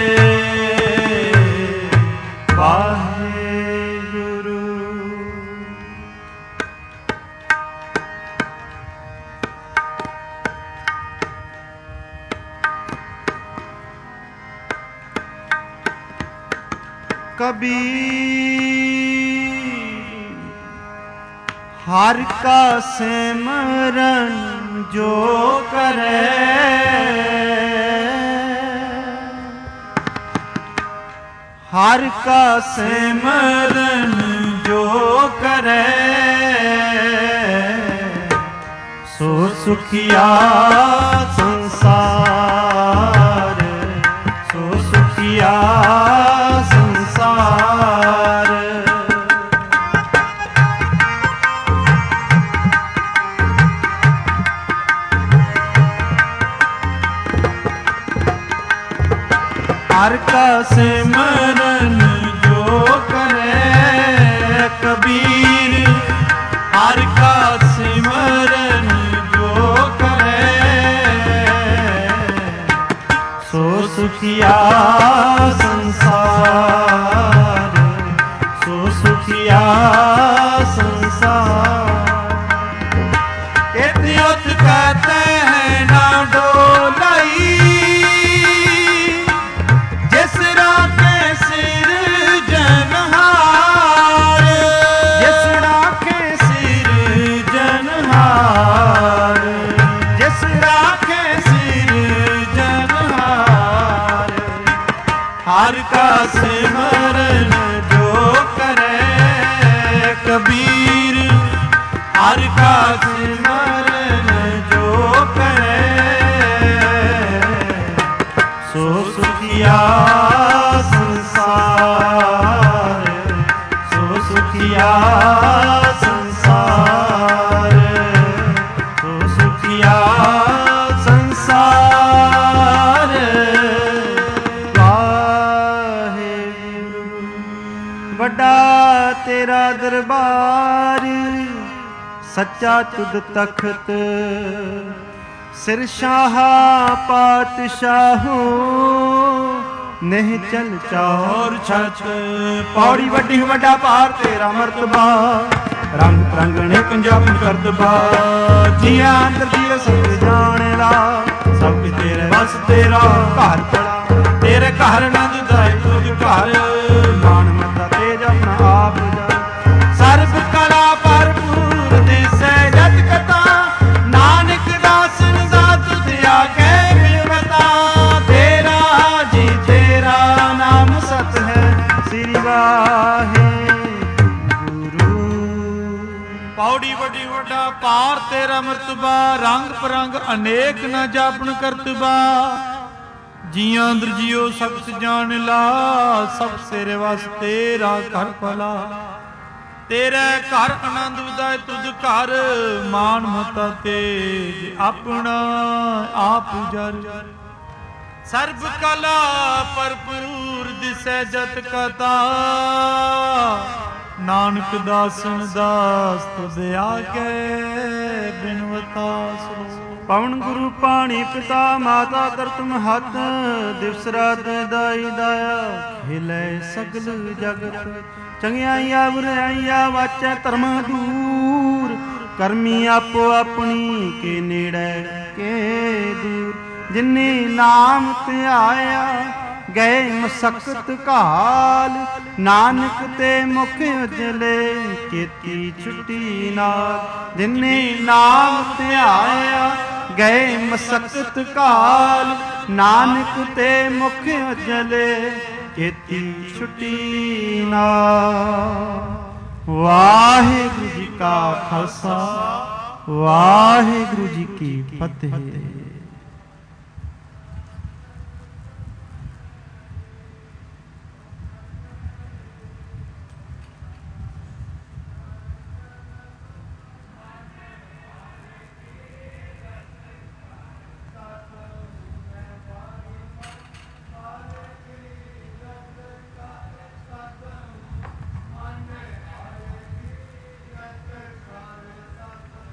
वाहेगुरु। कबीर हर का सिमरन जो करे, हर का सिमरन जो करे, सो सुखिया संसार, सो सुखिया संसार। हर का सिमरन जो करे, कबीर हर का सिमरन जो करे, सो सुखिया संसार, सो सुखिया संसार। इतियोत कहते हैं ना डोलाई, जिस राखे सिर जनहार, जिस राखे सिर जनहार, जिस राखे सिर जनहार। हर का सिमरन जो करे, कबीर हर का सिमरन जो करे, सो सुखिया संसार, सो सुखिया संसार, सो सुखिया संसार। ਸੱਚਾ ਤੁਧ ਤਖਤ ਸਿਰ ਸ਼ਾਹਾ ਪਾਤਸ਼ਾਹੋ ਨਹੀਂ ਚਲ ਚੌਰ ਛੱਤ। ਪੌੜੀ ਵੱਡੀ ਵੱਡਾ ਭਾਰ ਤੇਰਾ ਮਰਤਬਾ ਰੰਗ ਪ੍ਰੰਗਣੇ ਪੰਜਾਬ ਕਰਤਬਾ ਜੀਆਂ ਅੰਦਰ ਦੀ ਸਭ ਜਾਣੇ ਲਾ ਸਭ ਤੇਰੇ ਬਸ ਤੇਰਾ ਘਰ ਪੜਾ ਤੇਰੇ ਘਰ ਨੰਦ ਦਾਇ ਤੁਝ ਘਰ ਮਾਨ ਮਤਾ ਤੇਜ ਆਪਣਾ ਆਪ ਜਾ ਸਰਬ ਕਲਾ ਭਰਪੂਰ ਦਿਸੈ ਜਤ ਕਥਾ ਨਾਨਕ ਦਾਸਨ ਦਾ ਤੁਧ ਆਗੇ ਮਿਲਵਤਾ ਤੇਰਾ ਜੀ ਤੇਰਾ ਨਾਮ ਸਤ ਹੈ ਸ੍ਰੀ ਵਾਹਿਗੁਰੂ।
ਪੌੜੀ ਵੱਡੀ ਵੱਡਾ ਭਾਰ ਤੇਰਾ ਮਰਤਬਾ ਰੰਗ ਪਰੰਗ ਅਨੇਕ ਨਾ ਜਾਪਣ ਕਰਤਬਾ ਜੀਆਂ ਅੰਦਰ ਜੀਓ ਸਬਸ ਜਾਣ ਲਾ ਸਭ ਤੇਰੇ ਵਾਸਤੇ ਤੇਰਾ ਘਰ ਭਲਾ ਤੇਰੇ ਘਰ ਆਨੰਦ ਉਦਾਏ ਤੁਧ ਘਰ ਮਾਨ ਮਤਾ ਤੇਜ ਆਪਣਾ ਆਪ ਜਰ ਸਰਬ ਕਲਾ ਭਰਪੂਰ ਦਿਸੈ ਜਤ ਕਥਾ ਨਾਨਕ ਦਾਸਨ ਦਾਸ ਤੁਧ ਆਗੇ ਬਿਨਵਤਾ ਸੁਣੋ।
ਪਵਨ ਗੁਰੂ ਪਾਣੀ ਪਿਤਾ ਮਾਤਾ ਕਰਤ ਮਹਤ ਦਿਵਸ ਰਾਤ ਦਾਈ ਦਾਇਆ ਹਿਲੇ ਸਗਲ ਜਗਤ ਚੰਗਿਆਈਆ ਬੁਰਾਈਆ ਵਾਚੈ ਧਰਮ ਦੂਰ ਕਰਮੀ ਆਪੋ ਆਪਣੀ ਕੇ ਨੇੜੇ ਕੇ ਦੂਰ ਜਿਨੇ ਨਾਮ ਧਿਆਇਆ ਗਏ ਮਸਕਤ ਘਾਲ ਨਾਨਕ ਤੇ ਮੁਖ ਉਜਲੇ ਕੀਤੀ ਛੁੱਟੀ ਨਾਲ ਜਿਨੇ ਨਾਮ ਧਿਆਇਆ ਗਏ ਮਸਕਤ ਘਾਲ ਨਾਨਕ ਤੇ ਮੁਖ ਉਜਲੇ ਕੀਤੀ ਛੁੱਟੀ ਨਾਲ। ਵਾਹਿਗੁਰੂ ਜੀ ਕਾ ਖਾਲਸਾ ਵਾਹਿਗੁਰੂ ਜੀ ਕੀ ਫਤਿਹ।